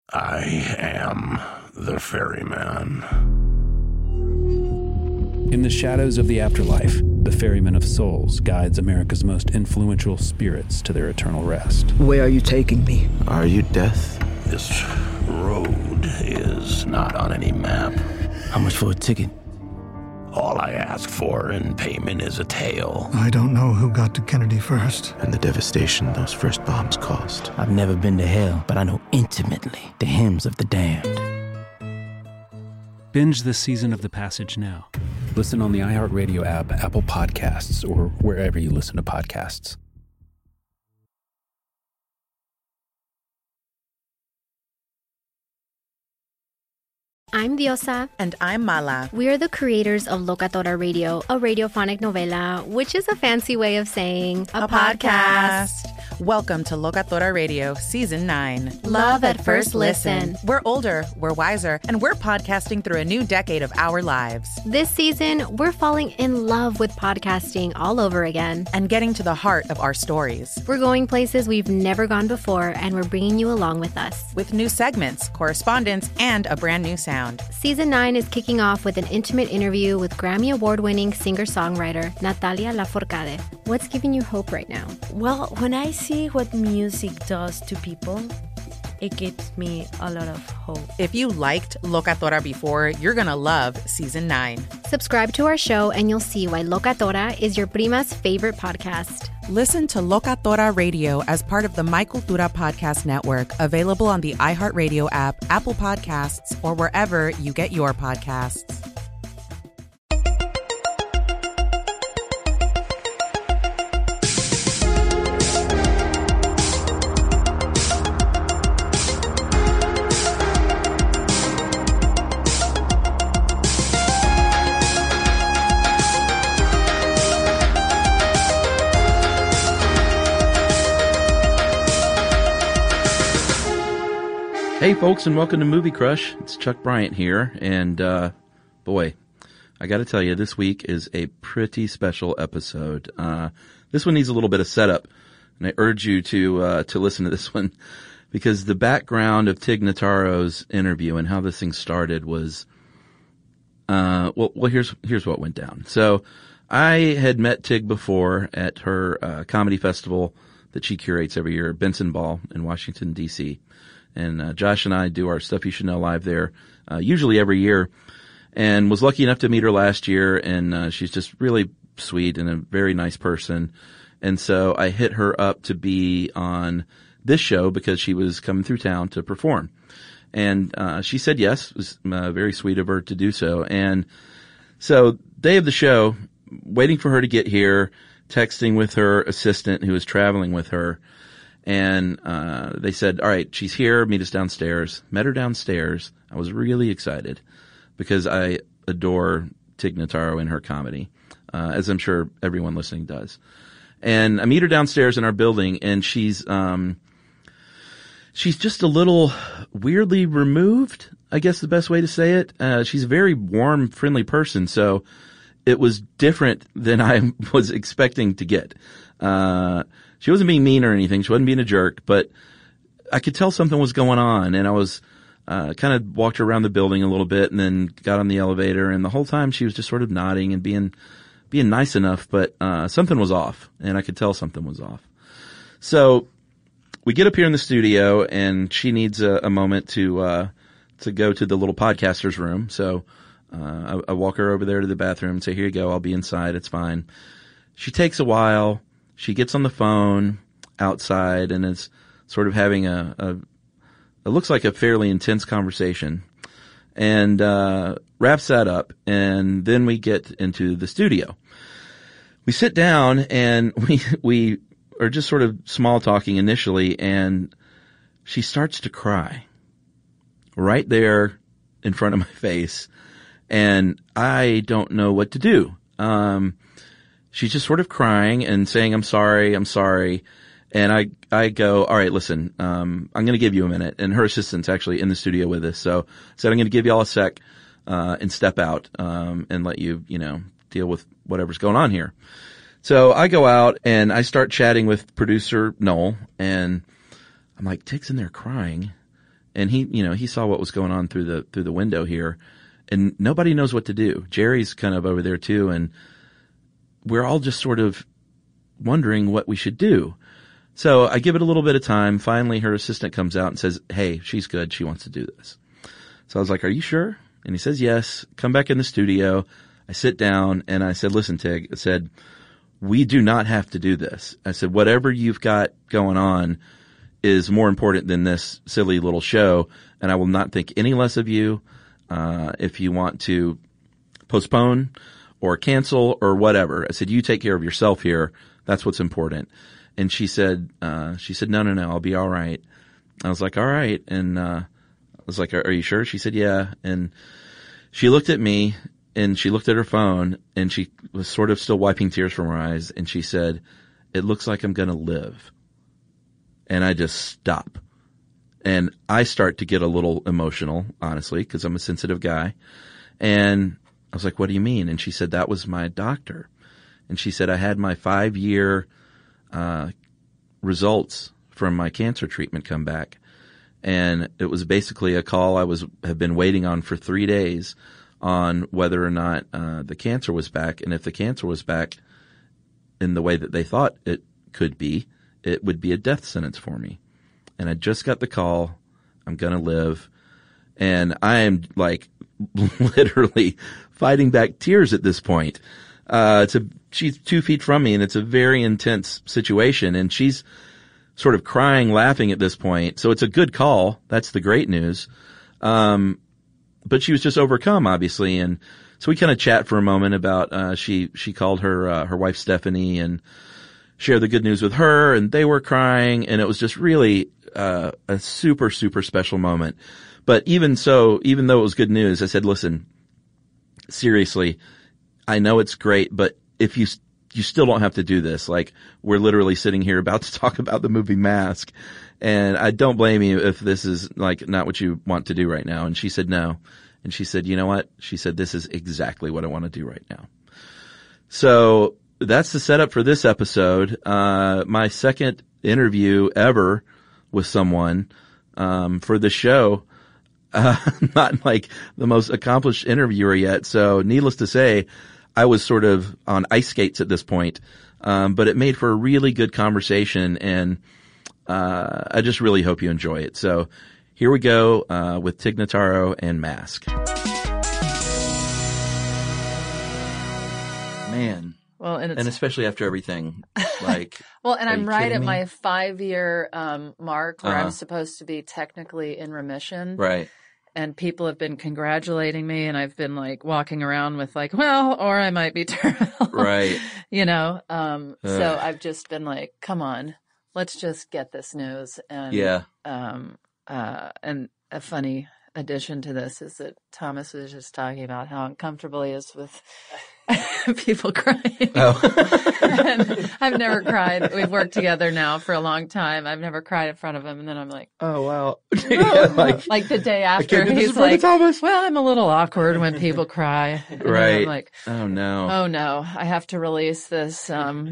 I am the ferryman. In the shadows of the afterlife, the Ferryman of Souls guides America's most influential spirits to their eternal rest. Where are you taking me? Are you death? This road is not on any map. How much for a ticket? All I ask for in payment is a tale. I don't know who got to Kennedy first. And the devastation those first bombs caused. I've never been to hell, but I know intimately the hymns of the damned. Binge this season of The Passage now. Listen on the iHeartRadio app, Apple Podcasts, or wherever you listen to podcasts. I'm Diosa. And I'm Mala. We are the creators of Locatora Radio, a radiophonic novela, which is a fancy way of saying a podcast. Welcome to Locatora Radio, Season 9. Love at First Listen. We're older, we're wiser, and we're podcasting through a new decade of our lives. This season, we're falling in love with podcasting all over again. And getting to the heart of our stories. We're going places we've never gone before, and we're bringing you along with us. With new segments, correspondence, and a brand new sound. Season 9 is kicking off with an intimate interview with Grammy Award-winning singer-songwriter Natalia Lafourcade. What's giving you hope right now? Well, when I see what music does to people, it gives me a lot of hope. If you liked Locatora before, you're going to love Season 9. Subscribe to our show and you'll see why Locatora is your prima's favorite podcast. Listen to Locatora Radio as part of the My Cultura Podcast Network, available on the iHeartRadio app, Apple Podcasts, or wherever you get your podcasts. Hey folks, and welcome to Movie Crush. It's Chuck Bryant here, and boy, I got to tell you, this week is a pretty special episode. This one needs a little bit of setup, and I urge you to listen to this one, because the background of Tig Notaro's interview and how this thing started was, well, here's what went down. So, I had met Tig before at her comedy festival that she curates every year, Benson Ball in Washington D.C. And Josh and I do our Stuff You Should Know live there, usually every year, and was lucky enough to meet her last year, and she's just really sweet and a very nice person. And so I hit her up to be on this show because she was coming through town to perform. And she said yes. It was very sweet of her to do so. And so day of the show, waiting for her to get here, texting with her assistant who was traveling with her. And they said, all right, she's here, meet us downstairs. Met her downstairs. I was really excited because I adore Tig Notaro and her comedy, as I'm sure everyone listening does. And I meet her downstairs in our building, and she's just a little weirdly removed, I guess the best way to say it. She's a very warm, friendly person, so it was different than I was expecting to get. She wasn't being mean or anything. She wasn't being a jerk, but I could tell something was going on, and I was kind of walked around the building a little bit and then got on the elevator, and the whole time she was just sort of nodding and being nice enough, but something was off, and I could tell something was off. So we get up here in the studio, and she needs a moment to go to the little podcaster's room. So I walk her over there to the bathroom and say, here you go, I'll be inside, it's fine. She takes a while. She gets on the phone outside and is sort of having it looks like a fairly intense conversation, and wraps that up, and then we get into the studio. We sit down and we are just sort of small talking initially, and she starts to cry right there in front of my face, and I don't know what to do. She's just sort of crying and saying, I'm sorry. And I go, all right, listen, I'm going to give you a minute. And her assistant's actually in the studio with us. So I said, I'm going to give you all a sec, and step out, and let you, deal with whatever's going on here. So I go out and I start chatting with producer Noel, and I'm like, Tig's in there crying. And he saw what was going on through the window here, and nobody knows what to do. Jerry's kind of over there too, and we're all just sort of wondering what we should do. So I give it a little bit of time. Finally, her assistant comes out and says, "Hey, she's good. She wants to do this." So I was like, "Are you sure?" And he says, "Yes." Come back in the studio. I sit down and I said, "Listen, Tig," I said, "we do not have to do this." I said, "Whatever you've got going on is more important than this silly little show, and I will not think any less of you. If you want to postpone or cancel or whatever," I said, "you take care of yourself here. That's what's important." And she said, "No, I'll be all right." I was like, "All right." And I was like, "Are you sure?" She said, "Yeah." And she looked at me and she looked at her phone and she was sort of still wiping tears from her eyes. And she said, "It looks like I'm going to live." And I just stop. And I start to get a little emotional, honestly, because I'm a sensitive guy. And I was like, "What do you mean?" And she said, "That was my doctor." And she said, "I had my 5-year results from my cancer treatment come back. And it was basically a call I have been waiting on for 3 days on whether or not the cancer was back. And if the cancer was back in the way that they thought it could be, it would be a death sentence for me. And I just got the call. I'm going to live." And I am like literally fighting back tears at this point. She's 2 feet from me and it's a very intense situation, and she's sort of crying, laughing at this point. So it's a good call. That's the great news. But she was just overcome, obviously. And so we kind of chat for a moment about, she called her wife Stephanie and shared the good news with her, and they were crying, and it was just really, a super, super special moment. But even so, even though it was good news, I said, "Listen, seriously, I know it's great, but if you still don't have to do this. Like, we're literally sitting here about to talk about the movie Mask, and I don't blame you if this is like not what you want to do right now." And she said no. And she said, "You know what?" She said, "This is exactly what I want to do right now." So that's the setup for this episode. My second interview ever with someone, for the show. Not like the most accomplished interviewer yet. So needless to say, I was sort of on ice skates at this point. But it made for a really good conversation, and I just really hope you enjoy it. So here we go, with Tig Notaro and Mask. Man. Well, and especially after everything, like. Well, and I'm right at me? my 5-year mark where Uh-huh. I'm supposed to be technically in remission. Right. And people have been congratulating me, and I've been like walking around with like, well, or I might be terminal. Right. So I've just been like, come on, let's just get this news. And Yeah. And a funny addition to this is that Thomas was just talking about how uncomfortable he is with people crying. Oh. And I've never cried. We've worked together now for a long time. I've never cried in front of him. And then I'm like, Oh, wow. Yeah, like the day after, can't do this in he's front of like, Thomas. well, I'm a little awkward when people cry. And then Right. I'm like, Oh, no. oh no, I have to release this,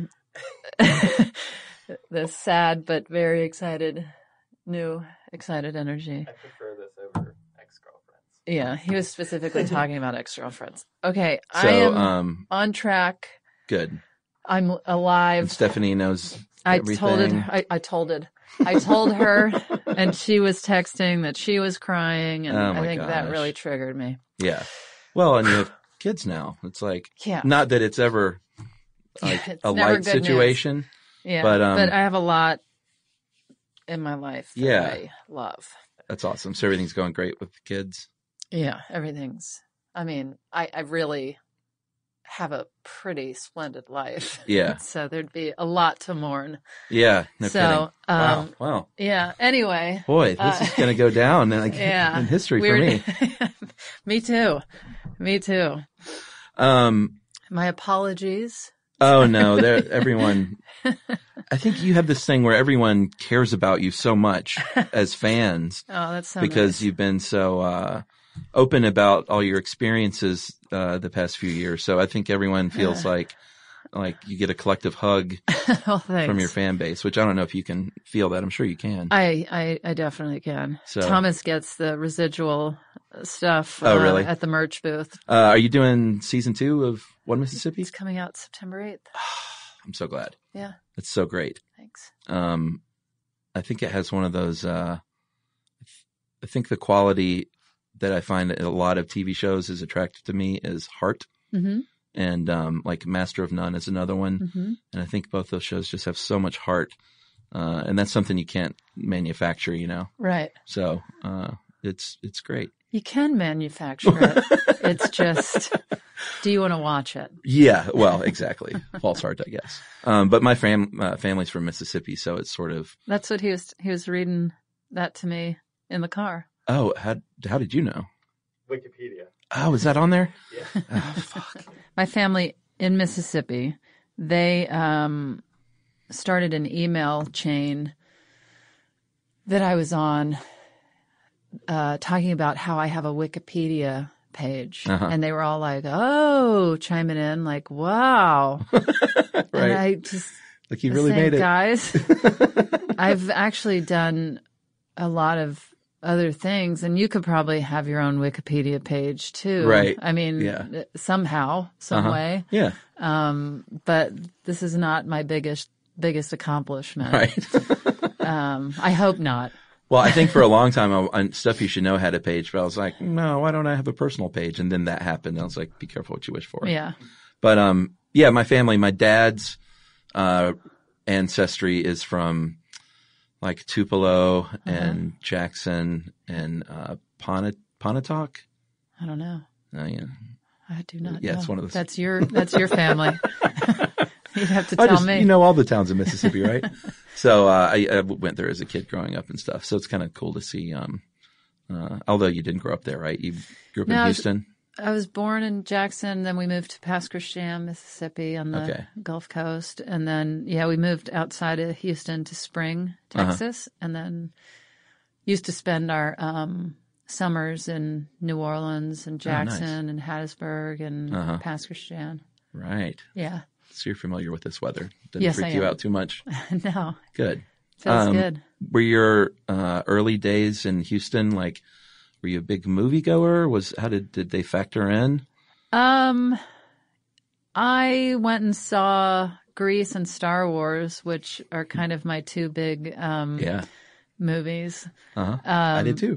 this sad but very excited energy. I prefer this over ex-girlfriends. Yeah, he was specifically talking about ex-girlfriends. Okay, So, I am on track. Good. I'm alive. And Stephanie knows I everything. told her, and she was texting that she was crying, and Oh, I my think that gosh. really triggered me. Yeah. Well, and you have kids now. It's like, Yeah. not that it's ever like It's a never light good news. situation. Yeah, But, I have a lot in my life that Yeah. I love. That's awesome. So everything's going great with the kids. Yeah, everything's. I mean, I really have a pretty splendid life. Yeah. So there'd be a lot to mourn. Yeah. No So, kidding. Wow. Yeah. Anyway. Boy, this is going to go down in history for me. Me too. My apologies. Oh no, everyone. I think you have this thing where everyone cares about you so much as fans. Oh, that's so because nice. you've been so open about all your experiences the past few years. So I think everyone feels like like you get a collective hug Well, thanks. from your fan base, which I don't know if you can feel that. I'm sure you can. I definitely can. So- Thomas gets the residual stuff Oh, really? at the merch booth. Are you doing season 2 of One Mississippi? It's coming out September 8th. I'm so glad. Yeah. It's so great. Thanks. I think it has one of those, I think the quality that I find that a lot of TV shows is attractive to me is heart. Mm-hmm. And like Master of None is another one. Mm-hmm. And I think both those shows just have so much heart. And that's something you can't manufacture, you know? Right. So it's great. You can manufacture it. It's just, do you want to watch it? Yeah, well, exactly. False heart, I guess. But my family's from Mississippi, so it's sort of. That's what he was reading that to me in the car. Oh, how did you know? Wikipedia. Oh, is that on there? Yeah. Oh, fuck. My family in Mississippi, they started an email chain that I was on talking about how I have a Wikipedia page. Uh-huh. And they were all like, oh, chiming in like, wow. Right. And I just Like you really saying, made it. Guys, I've actually done a lot of other things, and you could probably have your own Wikipedia page too. Right. I mean, Yeah. somehow, some way. Yeah. But this is not my biggest accomplishment. Right. I hope not. Well, I think for a long time, Stuff You Should Know had a page, but I was like, no, why don't I have a personal page? And then that happened. I was like, be careful what you wish for. Yeah. But, yeah, my family, my dad's, ancestry is from like Tupelo and Jackson and, Pontotoc. I don't know. Oh, yeah. I do not know. Yeah, it's one of those. That's your family. You'd have to tell me. You know all the towns in Mississippi, right? So I went there as a kid growing up and stuff. So it's kind of cool to see. Although you didn't grow up there, right? You grew up in Houston. I was born in Jackson. Then we moved to Pasquo-Sham, Mississippi, on the Gulf Coast, and then we moved outside of Houston to Spring, Texas, and then used to spend our summers in New Orleans and Jackson and Hattiesburg and Pasquo-Sham. Right. Yeah. So you're familiar with this weather. Didn't freak you out too much. No. Good. Feels good. Were your early days in Houston like? Were you a big moviegoer? How did they factor in? I went and saw Grease and Star Wars, which are kind of my two big movies. I did too.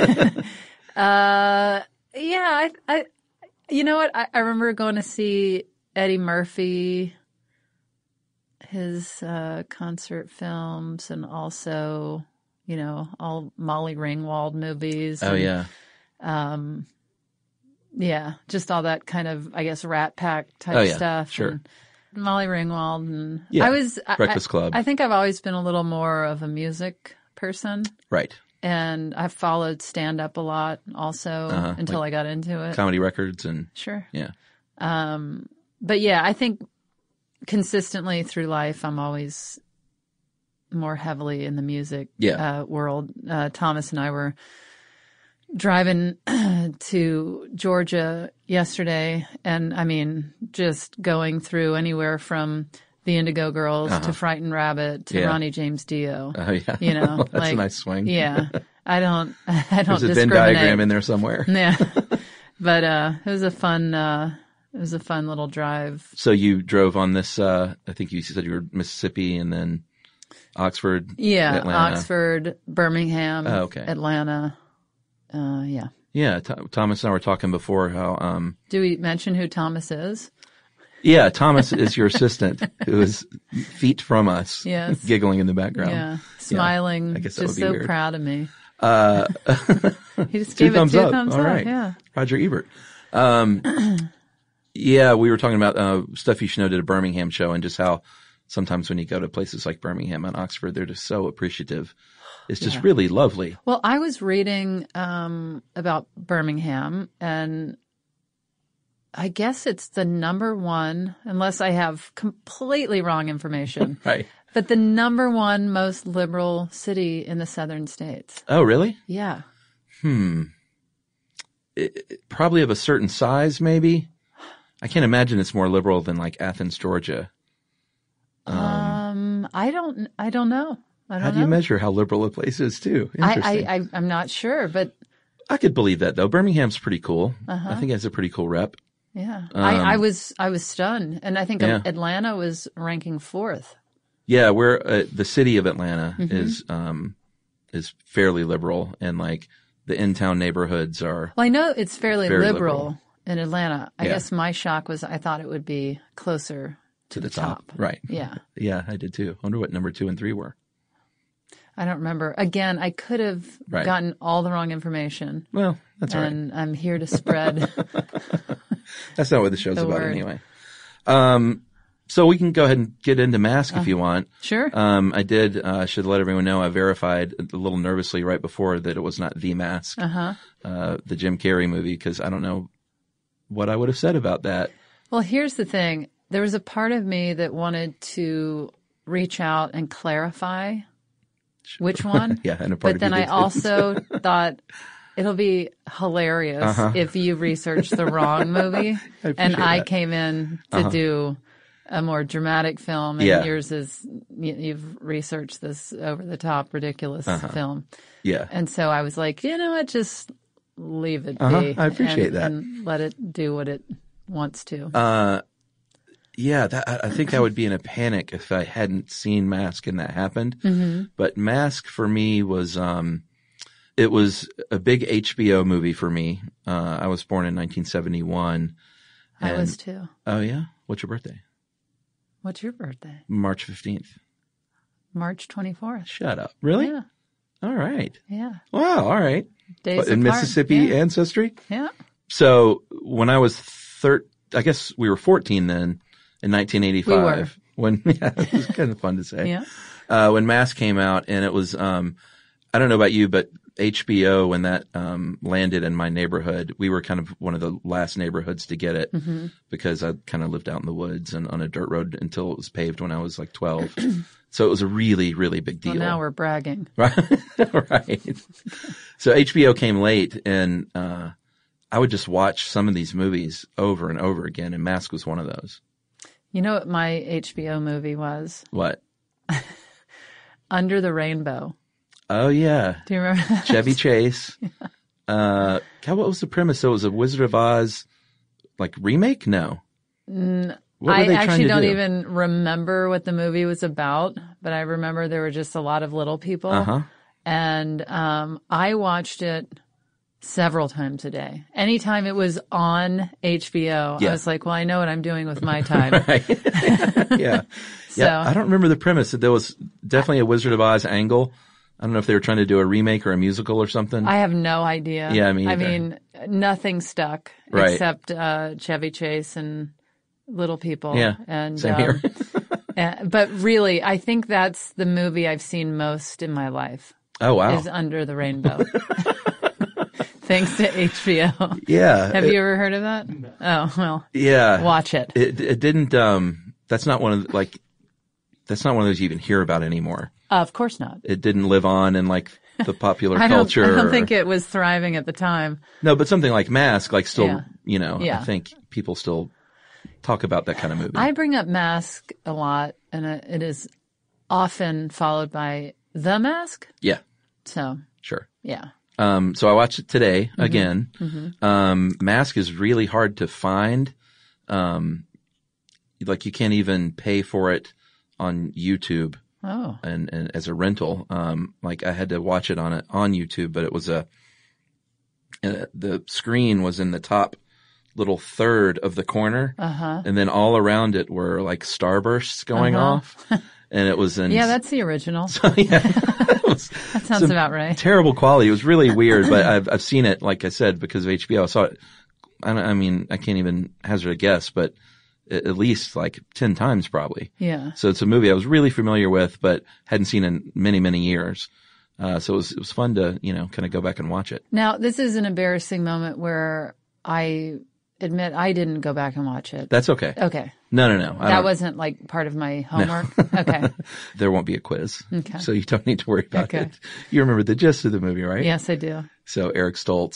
I you know what? I remember going to see Eddie Murphy, his concert films, and also, all Molly Ringwald movies. Oh, yeah. Yeah, just all that kind of, I guess, Rat Pack type stuff. Sure. And Molly Ringwald. And Breakfast Club. I think I've always been a little more of a music person. Right. And I followed stand-up a lot also until I got into it. Comedy records and... Sure. Yeah. But yeah, I think consistently through life, I'm always more heavily in the music world. Thomas and I were driving to Georgia yesterday, and I mean, just going through anywhere from the Indigo Girls to Frightened Rabbit to Ronnie James Dio. Oh yeah, that's a nice swing. Yeah, I don't There's a discriminate. Venn diagram in there somewhere. Yeah, but it was a fun little drive. So you drove on this. I think you said you were Mississippi and then Oxford. Yeah, Atlanta. Oxford, Birmingham, Atlanta. Yeah. Yeah, Thomas and I were talking before how. Do we mention who Thomas is? Yeah, Thomas is your assistant who is feet from us, giggling in the background. Yeah, smiling, I guess that just would be so weird. proud of me. He just two gave thumbs it two up. thumbs All up. right. Yeah. Roger Ebert. Yeah, we were talking about Stuff You Should Know did a Birmingham show and just how sometimes when you go to places like Birmingham and Oxford, they're just so appreciative. It's just really lovely. Well, I was reading about Birmingham, and I guess it's the number one, unless I have completely wrong information, right? But the number one most liberal city in the southern states. Oh, really? Yeah. Probably of a certain size, maybe. I can't imagine it's more liberal than like Athens, Georgia. I don't know. How do you measure how liberal a place is too? Interesting. I'm not sure, but I could believe that though. Birmingham's pretty cool. I think it has a pretty cool rep. Yeah. I was stunned. And I think Atlanta was ranking 4th. Yeah. The city of Atlanta is fairly liberal, and like the in-town neighborhoods are. Well, I know it's fairly liberal in Atlanta. I guess my shock was I thought it would be closer to the top. Right. Yeah. Yeah, I did too. I wonder what number 2 and 3 were. I don't remember. Again, I could have gotten all the wrong information. Well, that's all right. And I'm here to spread. That's not what the show's about anyway. So we can go ahead and get into Mask if you want. Sure. I should let everyone know I verified a little nervously right before that it was not The Mask, the Jim Carrey movie, because I don't know what I would have said about that. Well, here's the thing. There was a part of me that wanted to reach out and clarify which one. Yeah, and but then I also thought it'll be hilarious if you research the wrong movie and I came in to do a more dramatic film, and yours is you've researched this over the top ridiculous film. Yeah. And so I was like, you know what, just leave it be. I appreciate that. And let it do what it wants to. Yeah, I think I would be in a panic if I hadn't seen Mask and that happened. But Mask for me was, it was a big HBO movie for me. I was born in 1971. I was too. Oh yeah? What's your birthday? What's your birthday? March 15th. March 24th. Shut up. Really? Yeah. All right. Yeah. Wow. All right. Days apart. In Mississippi ancestry? Yeah. So when I was I guess we were 14 then. In 1985, we were. When it was kind of fun to say. Yeah. When Mask came out, and it was I don't know about you, but HBO when that landed in my neighborhood, we were kind of one of the last neighborhoods to get it because I kind of lived out in the woods and on a dirt road until it was paved when I was like 12. So it was a really, really big deal. Well, now we're bragging. Right. Right. So HBO came late, and I would just watch some of these movies over and over again, and Mask was one of those. You know what my HBO movie was? What? Under the Rainbow. Oh, yeah. Do you remember that? Chevy Chase. What was the premise? So it was a Wizard of Oz, like, remake? No. I actually don't even remember what the movie was about, but I remember there were just a lot of little people. And I watched it several times a day. Anytime it was on HBO, I was like, well, I know what I'm doing with my time. Yeah. So, I don't remember the premise. There was definitely a Wizard of Oz angle. I don't know if they were trying to do a remake or a musical or something. I have no idea. Yeah, me either. I mean, nothing stuck except Chevy Chase and little people. Yeah, and, same here. But really, I think that's the movie I've seen most in my life. Oh, wow. Is Under the Rainbow. Thanks to HBO. Yeah. Have you ever heard of that? Oh, well. Yeah. Watch it. It didn't, that's not one of those you even hear about anymore. Of course not. It didn't live on in like the popular culture. I don't think it was thriving at the time. No, but something like Mask, like still, I think people still talk about that kind of movie. I bring up Mask a lot, and it is often followed by The Mask. Yeah. So. Sure. Yeah. So I watched it today again. Mask is really hard to find. Like you can't even pay for it on YouTube. Oh. And as a rental. Like I had to watch it on YouTube, but it was the screen was in the top little third of the corner. And then all around it were like starbursts going off. And it was in. Yeah, that's the original. So, that sounds about right. Terrible quality. It was really weird, but I've seen it, like I said, because of HBO. I saw it. I mean, I can't even hazard a guess, but at least like 10 times probably. Yeah. So it's a movie I was really familiar with, but hadn't seen in many, many years. So it was fun to, kind of go back and watch it. Now, this is an embarrassing moment where I admit I didn't go back and watch it. That's okay. Okay. No. That wasn't like part of my homework? No. Okay. There won't be a quiz. Okay. So you don't need to worry about it. You remember the gist of the movie, right? Yes, I do. So Eric Stoltz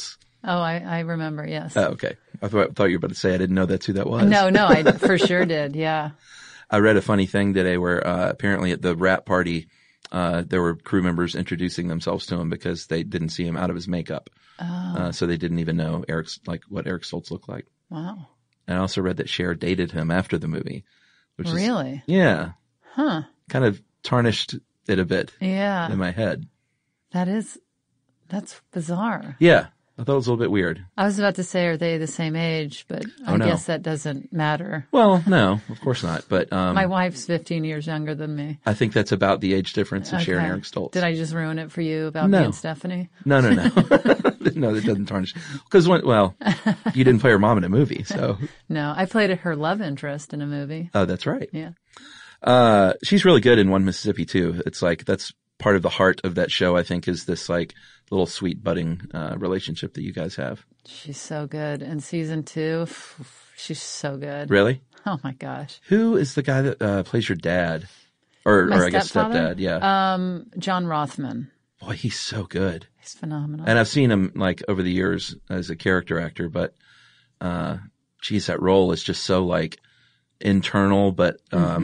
Oh, I remember, yes. Oh, okay. I thought you were about to say I didn't know that's who that was. No, I for sure did, yeah. I read a funny thing today where apparently at the wrap party, there were crew members introducing themselves to him because they didn't see him out of his makeup. Oh. So they didn't even know what Eric Stoltz looked like. Wow. And I also read that Cher dated him after the movie. Which really? Yeah. Huh. Kind of tarnished it a bit. Yeah. In my head. That's bizarre. Yeah. I thought it was a little bit weird. I was about to say, are they the same age? But I guess that doesn't matter. Well, no, of course not. But my wife's 15 years younger than me. I think that's about the age difference of Cher and Eric Stoltz. Did I just ruin it for you about me and Stephanie? No. No, that doesn't tarnish. Because, you didn't play her mom in a movie, so. No, I played her love interest in a movie. Oh, that's right. Yeah. She's really good in One Mississippi, too. It's like, that's part of the heart of that show, I think, is this like little sweet budding relationship that you guys have. She's so good. In season 2, she's so good. Really? Oh my gosh. Who is the guy that plays your dad? Or I guess stepdad, yeah. John Rothman. Boy, he's so good. He's phenomenal. And I've seen him like over the years as a character actor, but geez, that role is just so like internal, but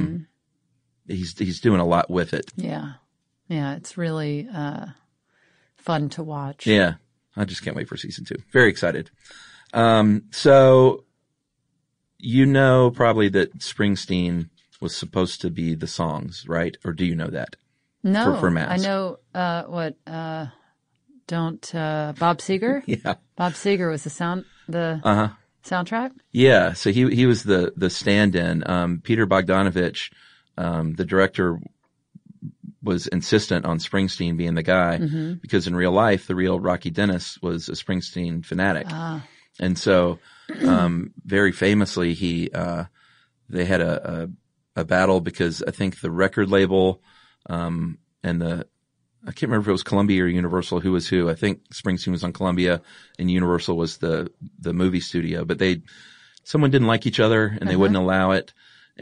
he's doing a lot with it. Yeah. Yeah, it's really fun to watch. Yeah. I just can't wait for season 2. Very excited. So you know probably that Springsteen was supposed to be the songs, right? Or do you know that? No. For Mask. I know Bob Seger? Yeah. Bob Seger was the soundtrack? Yeah. So he was the stand-in. Peter Bogdanovich, the director, was insistent on Springsteen being the guy because in real life, the real Rocky Dennis was a Springsteen fanatic. And so, very famously, they had a battle because I think the record label, and I can't remember if it was Columbia or Universal who was who. I think Springsteen was on Columbia and Universal was the movie studio, but someone didn't like each other and they wouldn't allow it.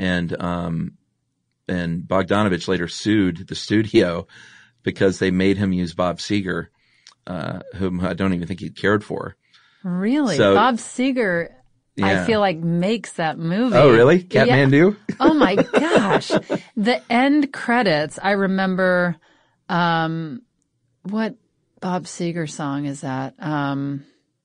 And Bogdanovich later sued the studio because they made him use Bob Seger, whom I don't even think he cared for. Really? So, Bob Seger, I feel like makes that movie. Oh, really? Kathmandu? Yeah. Oh my gosh. The end credits, I remember, what Bob Seger song is that? Well,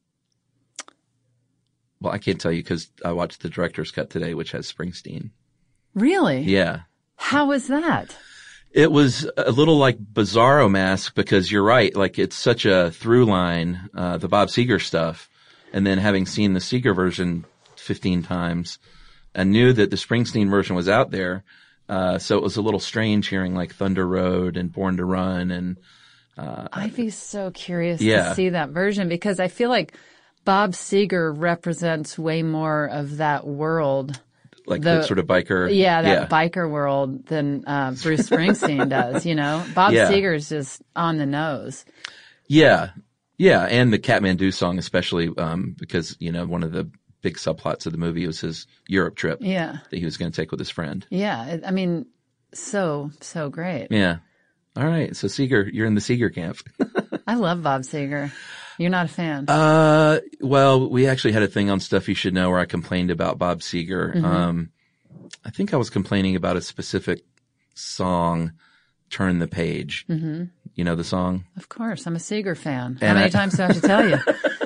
I can't tell you because I watched the director's cut today, which has Springsteen. Really? Yeah. How was that? It was a little like Bizarro Mask because you're right. Like it's such a through line, the Bob Seger stuff. And then having seen the Seger version 15 times, I knew that the Springsteen version was out there. So it was a little strange hearing like Thunder Road and Born to Run. And, I'd be so curious to see that version because I feel like Bob Seger represents way more of that world. Like the sort of biker. Yeah, biker world than Bruce Springsteen does, you know? Bob Seger's just on the nose. Yeah. Yeah. And the Kathmandu song, especially, because, you know, one of the big subplots of the movie was his Europe trip. Yeah. That he was going to take with his friend. Yeah. I mean, so great. Yeah. All right. So Seger, you're in the Seger camp. I love Bob Seger. You're not a fan? Well, we actually had a thing on Stuff You Should Know where I complained about Bob Seger. I think I was complaining about a specific song, Turn the Page. You know the song? Of course. I'm a Seger fan. How many times do I have to tell you?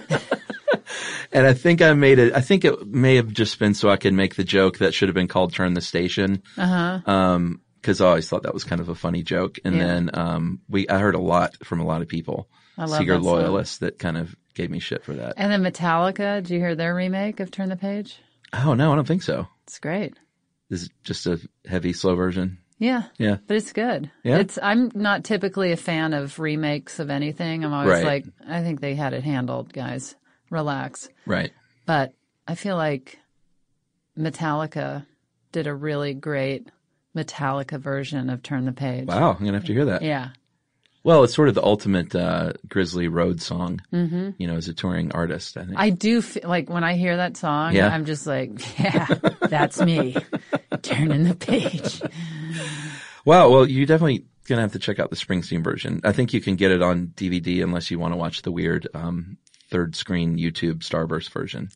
And I think I think it may have just been so I could make the joke that should have been called Turn the Station. Cause I always thought that was kind of a funny joke. And then, I heard a lot from a lot of people. Seger loyalists that kind of gave me shit for that. And then Metallica, did you hear their remake of Turn the Page? Oh, no, I don't think so. It's great. This is just a heavy, slow version. Yeah. Yeah. But it's good. Yeah. I'm not typically a fan of remakes of anything. I'm always like, I think they had it handled, guys. Relax. Right. But I feel like Metallica did a really great Metallica version of Turn the Page. Wow. I'm going to have to hear that. Yeah. Well, it's sort of the ultimate Grizzly Road song, you know, as a touring artist, I think. I do like when I hear that song, I'm just like, yeah, that's me. Turning the page. Wow. Well, you're definitely going to have to check out the Springsteen version. I think you can get it on DVD unless you want to watch the weird third screen YouTube Starburst version.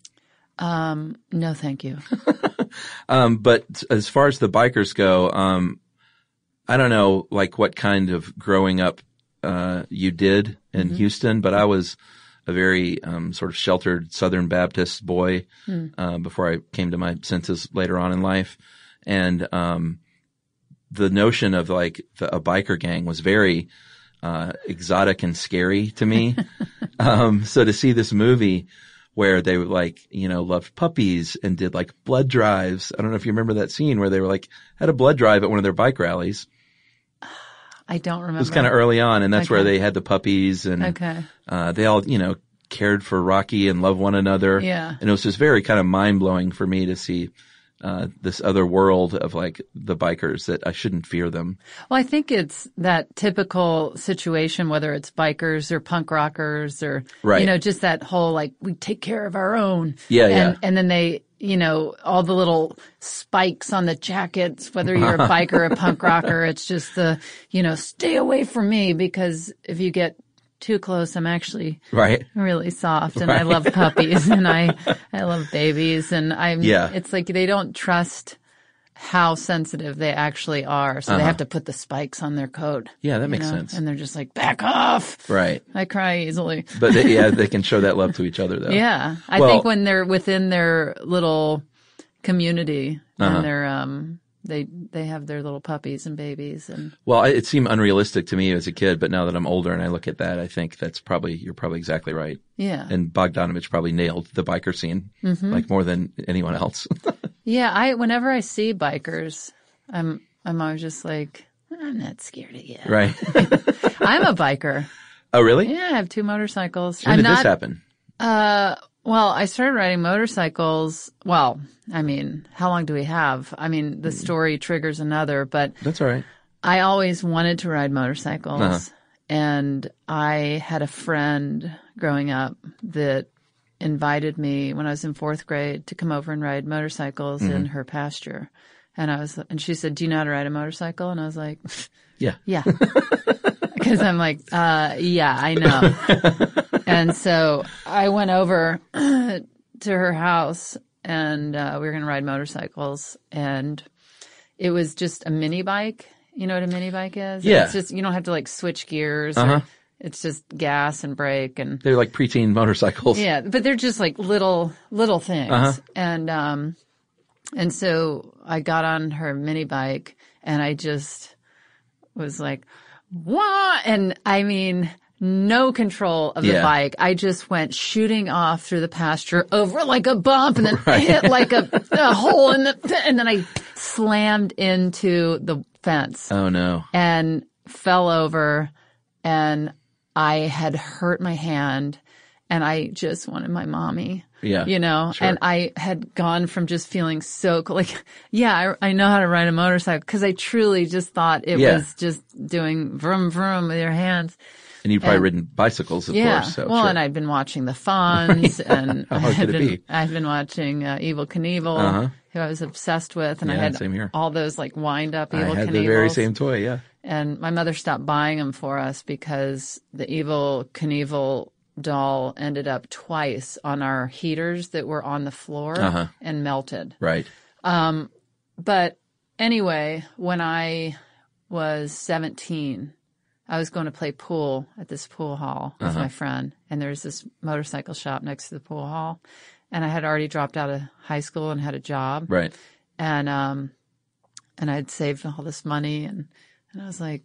No, thank you. But as far as the bikers go, I don't know, like what kind of growing up, you did in Houston, but I was a very, sort of sheltered Southern Baptist boy, before I came to my senses later on in life. And, the notion of like a biker gang was very, exotic and scary to me. So to see this movie where they like, loved puppies and did like blood drives. I don't know if you remember that scene where they were like, had a blood drive at one of their bike rallies. I don't remember. It was kind of early on, and that's where they had the puppies and, they all, cared for Rocky and loved one another. Yeah. And it was just very kind of mind blowing for me to see, this other world of like the bikers that I shouldn't fear them. Well, I think it's that typical situation, whether it's bikers or punk rockers or, just that whole like, we take care of our own. Yeah. And then they, all the little spikes on the jackets, whether you're a biker or a punk rocker, it's just the, stay away from me because if you get too close, I'm actually really soft and I love puppies and I love babies and it's like they don't trust how sensitive they actually are. So they have to put the spikes on their coat. Yeah, that makes sense. And they're just like, back off. Right. I cry easily. But they can show that love to each other though. Yeah. I think when they're within their little community and they're, they have their little puppies and babies and. Well, it seemed unrealistic to me as a kid, but now that I'm older and I look at that, I think you're probably exactly right. Yeah. And Bogdanovich probably nailed the biker scene, like more than anyone else. Yeah. Whenever I see bikers, I'm always just like, I'm not scared of you. Right. I'm a biker. Oh, really? Yeah. I have 2 motorcycles. When did this happen? Well, I started riding motorcycles. Well, I mean, how long do we have? I mean, the story triggers another, but that's all right. I always wanted to ride motorcycles. And I had a friend growing up that invited me when I was in 4th grade to come over and ride motorcycles in her pasture. And she said, "Do you know how to ride a motorcycle?" And I was like, Yeah. Because I'm like, yeah, I know. And so I went over to her house and we were going to ride motorcycles and it was just a mini bike. You know what a mini bike is? Yeah. It's just, you don't have to like switch gears. It's just gas and brake and. They're like preteen motorcycles. Yeah. But they're just like little things. And so I got on her mini bike and I just was like, what? And I mean, no control of the bike. I just went shooting off through the pasture over like a bump and then hit like a hole in and then I slammed into the fence. Oh no. And fell over and I had hurt my hand and I just wanted my mommy. Yeah. Sure. And I had gone from just feeling so like, I know how to ride a motorcycle because I truly just thought it was just doing vroom vroom with your hands. And you'd probably ridden bicycles, of course. So, and I'd been watching The Fonz and How hard could it be? I'd been watching Evel Knievel, who I was obsessed with. And I had same here. all those like wind up Evel Knievels. I had the very same toy, yeah. And my mother stopped buying them for us because the Evel Knievel doll ended up twice on our heaters that were on the floor and melted. Right. But anyway, when I was 17, I was going to play pool at this pool hall with my friend. And there's this motorcycle shop next to the pool hall. And I had already dropped out of high school and had a job. Right. And I'd saved all this money and I was like,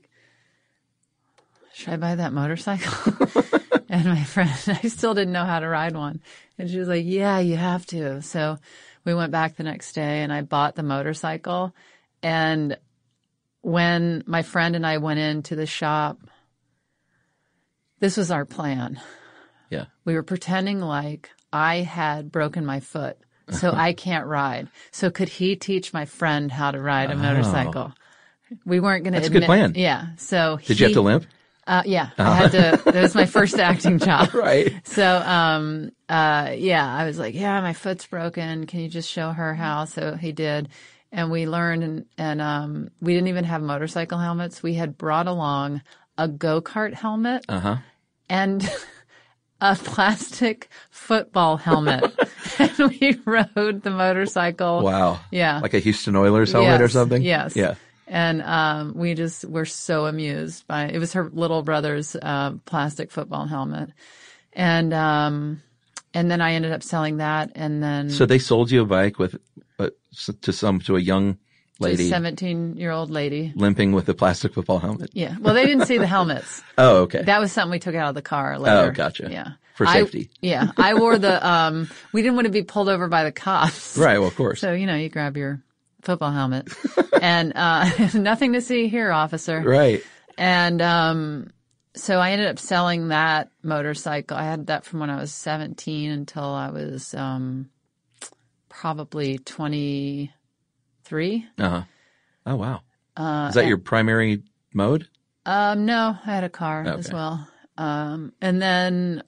should I buy that motorcycle? And my friend, I still didn't know how to ride one. And she was like, yeah, you have to. So we went back the next day and I bought the motorcycle. And when my friend and I went into the shop, this was our plan. Yeah. We were pretending like I had broken my foot, so I can't ride. So could he teach my friend how to ride a motorcycle? We weren't going to admit. That's a good plan. Yeah. So Did you have to limp? Yeah. I had to, that was my first acting job. Right. So, I was like, yeah, my foot's broken. Can you just show her how? So he did. And we learned and we didn't even have motorcycle helmets. We had brought along a go-kart helmet. And a plastic football helmet. And we rode the motorcycle. Wow. Yeah. Like a Houston Oilers helmet or something? Yes. Yeah. And we just were so amused by it. Was her little brother's plastic football helmet. And then I ended up selling that, and then So they sold you a bike with to a young lady, a 17-year-old lady limping with a plastic football helmet. Yeah. Well, they didn't see the helmets. Oh, okay. That was something we took out of the car later. Oh, gotcha. Yeah. For safety. I wore the we didn't want to be pulled over by the cops. Right. Well, of course. So you grab your football helmet, and nothing to see here, officer. Right. And so I ended up selling that motorcycle. I had that from when I was 17 until I was probably 23. Uh-huh. Oh, wow. Is that your primary mode? No, I had a car as well. And then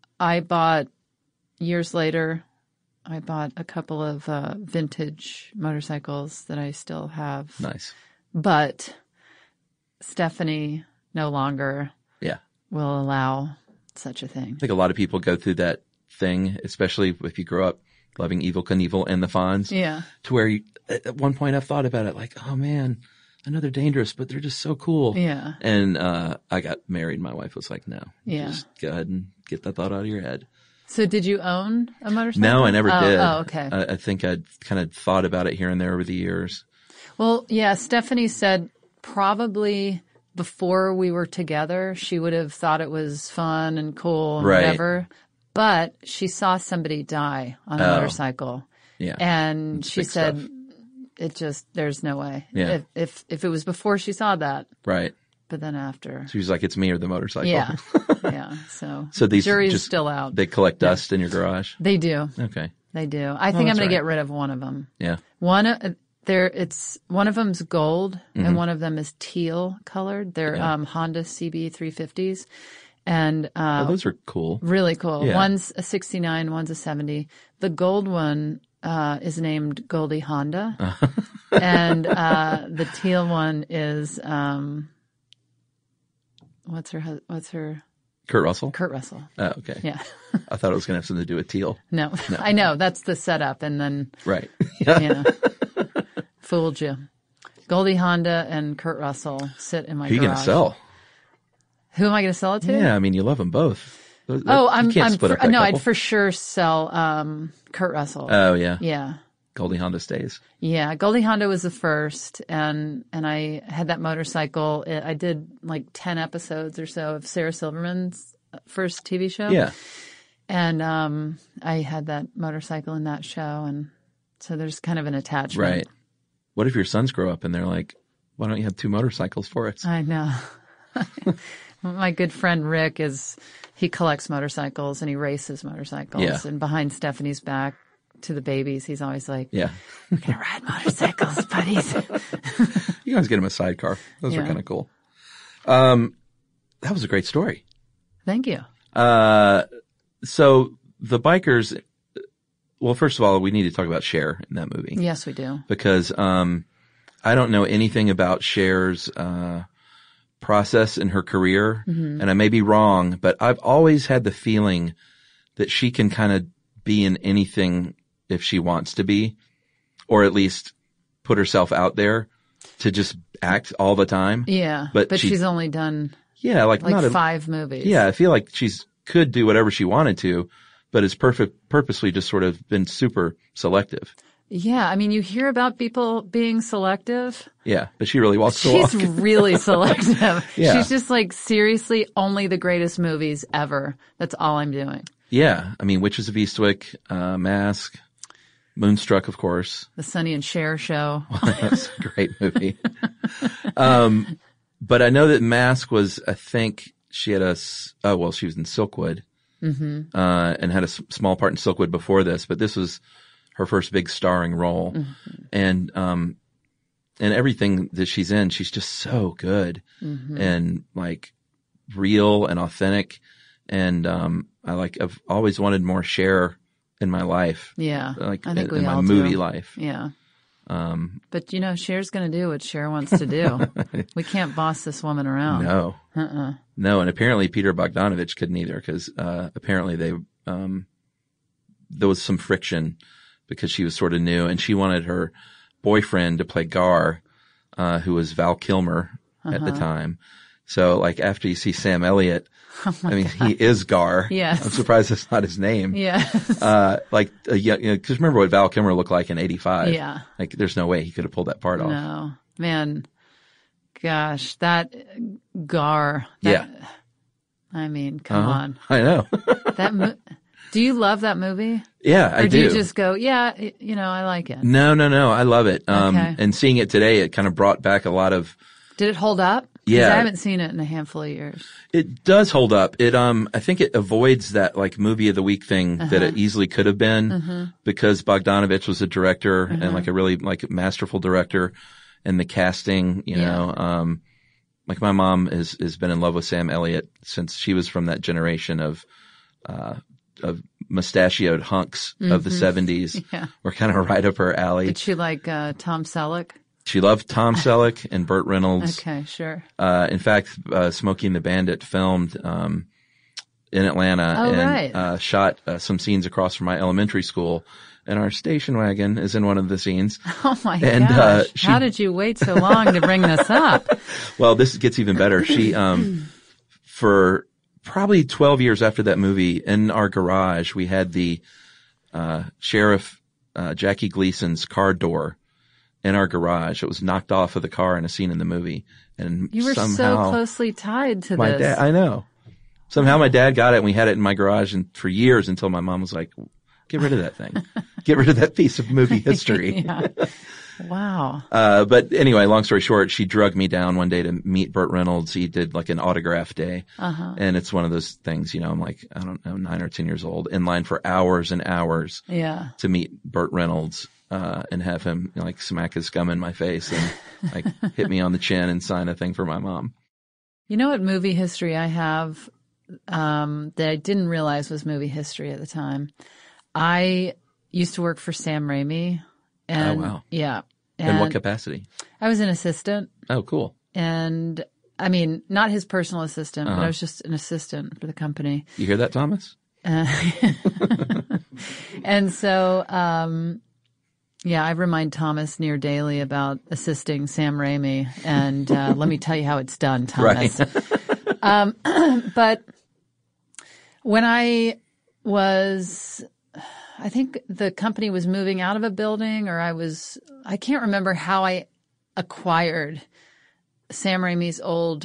years later, I bought a couple of vintage motorcycles that I still have. Nice. But Stephanie no longer will allow such a thing. I think a lot of people go through that thing, especially if you grow up loving Evel Knievel and the Fonz. Yeah. To where at one point I've thought about it like, oh man, I know they're dangerous, but they're just so cool. Yeah. And I got married. My wife was like, no. Yeah. Just go ahead and get that thought out of your head. So did you own a motorcycle? No, I never did. Oh, okay. I think I'd kind of thought about it here and there over the years. Well, yeah, Stephanie said probably before we were together, she would have thought it was fun and cool and whatever. But she saw somebody die on a motorcycle. Yeah. And It's she big said, stuff. there's no way. Yeah. If it was before she saw that. Right. But then after. So she's like, it's me or the motorcycle. Yeah. Yeah. So these jury's just still out. They collect dust in your garage? They do. Okay. They do. I think I'm going to get rid of one of them. Yeah. One of them's gold and one of them is teal colored. They're Honda CB 350s. And those are cool. Really cool. Yeah. One's a 69, one's a 70. The gold one is named Goldie Honda. And the teal one is what's her Kurt Russell? Kurt Russell. Oh, okay. Yeah. I thought it was going to have something to do with teal. No. I know. That's the setup. And then. Right. Yeah. Fooled you. Goldie Honda and Kurt Russell sit in my garage. Who are you going to sell? Who am I going to sell it to? Yeah, I mean, you love them both. I'd for sure sell Kurt Russell. Oh, yeah. Yeah. Goldie Honda stays. Yeah, Goldie Honda was the first, and I had that motorcycle. I did like 10 episodes or so of Sarah Silverman's first TV show. Yeah. And I had that motorcycle in that show, and so there's kind of an attachment. Right. What if your sons grow up and they're like, why don't you have two motorcycles for us? I know. My good friend Rick he collects motorcycles and he races motorcycles. Yeah. And behind Stephanie's back to the babies, he's always like, yeah, we're going to ride motorcycles, buddies. You guys get him a sidecar. Those are kind of cool. That was a great story. Thank you. So the bikers, well, first of all, we need to talk about Cher in that movie. Yes, we do. Because I don't know anything about Cher's process in her career, and I may be wrong, but I've always had the feeling that she can kind of be in anything if she wants to be, or at least put herself out there to just act all the time. Yeah, but she's only done like 5 movies. Yeah, I feel like could do whatever she wanted to, but it's purposely just sort of been super selective. Yeah, I mean, you hear about people being selective. Yeah, but she really walks the walk. She's really selective. Yeah. She's just like, seriously, only the greatest movies ever. That's all I'm doing. Yeah, I mean, Witches of Eastwick, Mask, Moonstruck, of course. The Sonny and Cher show. That's a great movie. But I know that Mask was, I think she had she was in Silkwood, and had a small part in Silkwood before this, but this was her first big starring role. And everything that she's in, she's just so good and like real and authentic. And, I've always wanted more Cher in my life. Yeah. Like I think in my movie life. Yeah. But Cher's going to do what Cher wants to do. We can't boss this woman around. No. No, and apparently Peter Bogdanovich couldn't either because apparently there was some friction because she was sort of new and she wanted her boyfriend to play Gar, who was Val Kilmer at the time. So like after you see Sam Elliott, he is Gar. Yes. I'm surprised that's not his name. Yes. Cause remember what Val Kilmer looked like in 85. Yeah. Like there's no way he could have pulled that part off. No, man. Gosh, that Gar. Come on. I know. Do you love that movie? Yeah, I do. Or do you just go, I like it? No, I love it. Okay. And seeing it today, it kind of brought back a lot of. Did it hold up? Yeah. I haven't seen it in a handful of years. It does hold up. I think it avoids that like movie of the week thing that it easily could have been because Bogdanovich was a director and like a really like masterful director and the casting, like my mom has been in love with Sam Elliott since she was from that generation of mustachioed hunks of the 70s. Yeah. We're kind of right up her alley. Did she like Tom Selleck? She loved Tom Selleck and Burt Reynolds. Okay, sure. In fact, Smokey and the Bandit filmed in Atlanta shot some scenes across from my elementary school. And our station wagon is in one of the scenes. Oh my gosh. How did you wait so long to bring this up? Well, this gets even better. She, for probably 12 years after that movie, in our garage, we had the Sheriff Jackie Gleason's car door in our garage. It was knocked off of the car in a scene in the movie. And you were somehow, so closely tied to my this. Dad, I know. Somehow my dad got it and we had it in my garage and for years until my mom was like, get rid of that thing. Get rid of that piece of movie history. Yeah. Wow. But anyway, long story short, she drugged me down one day to meet Burt Reynolds. He did like an autograph day. And it's one of those things, I'm like, I don't know, 9 or 10 years old in line for hours and hours to meet Burt Reynolds, and have him like smack his gum in my face and like hit me on the chin and sign a thing for my mom. You know what movie history I have, that I didn't realize was movie history at the time? I used to work for Sam Raimi. And, oh, wow. Yeah. In what capacity? I was an assistant. Oh, cool. And not his personal assistant, but I was just an assistant for the company. You hear that, Thomas? And so, I remind Thomas near daily about assisting Sam Raimi. And let me tell you how it's done, Thomas. Right. But when I think the company was moving out of a building I can't remember how I acquired Sam Raimi's old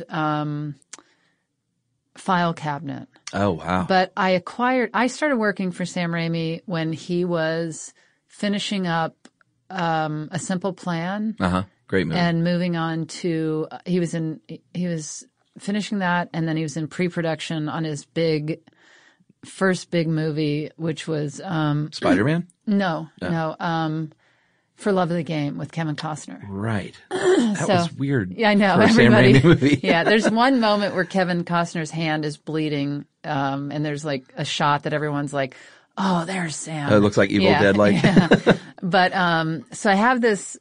file cabinet. Oh, wow. But I started working for Sam Raimi when he was finishing up A Simple Plan. Great movie. And moving on to, he was finishing that and then he was in pre-production on his first big movie, which was Spider-Man? No. For Love of the Game with Kevin Costner. Right. That was weird. Yeah, I know. For a Sam Raimi movie. Yeah, there's one moment where Kevin Costner's hand is bleeding, and there's like a shot that everyone's like, "Oh, there's Sam." It looks like Evil Dead, like. Yeah. But so I have this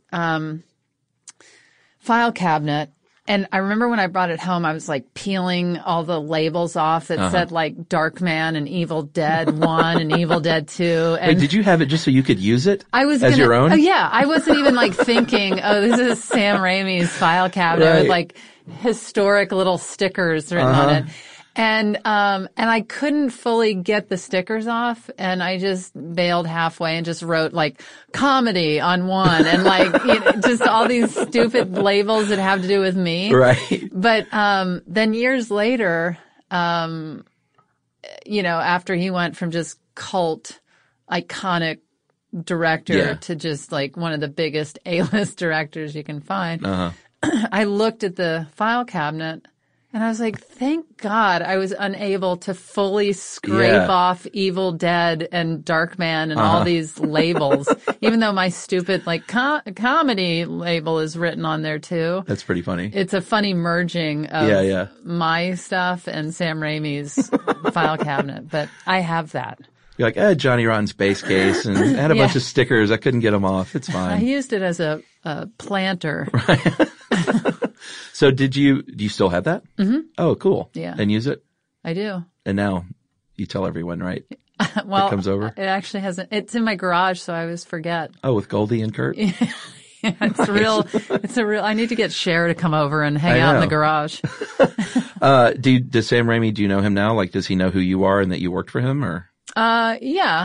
file cabinet. And I remember when I brought it home, I was like peeling all the labels off that said like Darkman and Evil Dead 1 and Evil Dead 2. And wait, did you have it just so you could use it as your own? Oh yeah. I wasn't even like thinking, this is Sam Raimi's file cabinet with like historic little stickers written on it. And I couldn't fully get the stickers off and I just bailed halfway and just wrote like comedy on one and like, just all these stupid labels that have to do with me. Right. But, then years later, after he went from just cult iconic director to just like one of the biggest A-list directors you can find, I looked at the file cabinet and I was like, thank God I was unable to fully scrape off Evil Dead and Darkman and all these labels, even though my stupid like comedy label is written on there too. That's pretty funny. It's a funny merging of my stuff and Sam Raimi's file cabinet, but I have that. You're like, Johnny Rotten's bass case, and I had a bunch of stickers. I couldn't get them off. It's fine. I used it as a planter. Right. So do you still have that? Mm-hmm. Oh, cool. Yeah. And use it? I do. And now you tell everyone, right? Well, it comes over? It actually hasn't. It's in my garage, so I always forget. Oh, with Goldie and Kurt? Yeah, it's real. I need to get Cher to come over and hang out in the garage. Does Sam Raimi, do you know him now? Like, does he know who you are and that you worked for him, or? Yeah.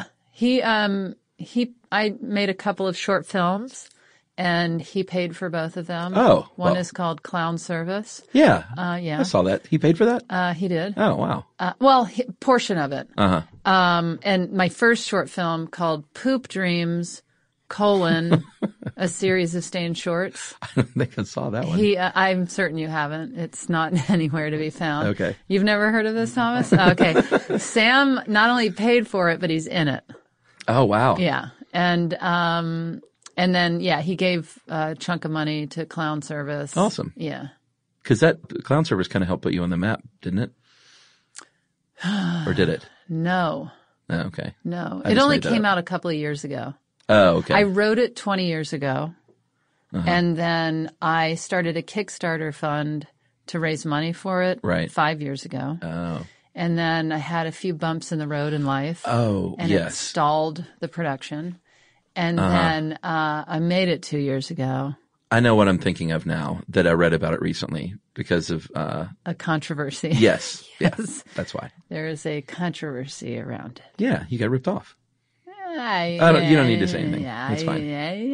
I made a couple of short films and he paid for both of them. Oh. One is called Clown Service. Yeah. Yeah. I saw that. He paid for that? He did. Oh, wow. Portion of it. Uh-huh. And my first short film called Poop Dreams, a series of Stain shorts. I don't think I saw that one. I'm certain you haven't. It's not anywhere to be found. Okay. You've never heard of this, Thomas? Okay. Sam not only paid for it, but he's in it. Oh, wow. Yeah. And then, he gave a chunk of money to Clown Service. Awesome. Yeah. Because that Clown Service kind of helped put you on the map, didn't it? Or did it? No. Oh, okay. No. It only came out a couple of years ago. Oh, okay. I wrote it 20 years ago. Uh-huh. And then I started a Kickstarter fund to raise money for it 5 years ago. Oh. And then I had a few bumps in the road in life. Oh, and yes. It stalled the production. And then I made it 2 years ago. I know what I'm thinking of now that I read about it recently because of a controversy. Yes. Yes. Yeah, that's why. There is a controversy around it. Yeah, you got ripped off. You don't need to say anything. Yeah, it's fine.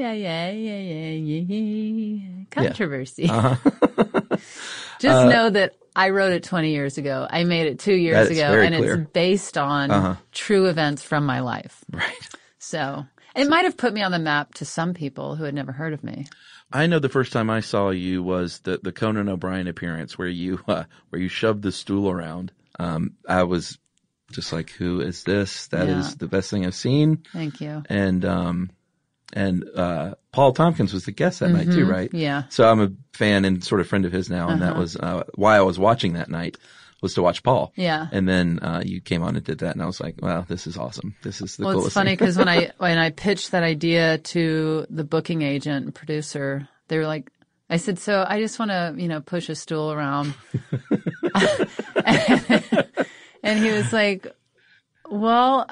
Yeah. Controversy. Yeah. Just know that I wrote it 20 years ago. I made it 2 years ago, and clear. It's based on true events from my life. Right. So it might have put me on the map to some people who had never heard of me. I know the first time I saw you was the Conan O'Brien appearance where you shoved the stool around. I was just like, who is this? That is the best thing I've seen. Thank you. And Paul Tompkins was the guest that night too, right? Yeah. So I'm a fan and sort of friend of his now, and that was why I was watching that night was to watch Paul. Yeah. And then you came on and did that, and I was like, wow, this is awesome. This is the coolest it's funny thing. because when I pitched that idea to the booking agent and producer, they were like, I said, so I just want to, push a stool around. And he was like, well,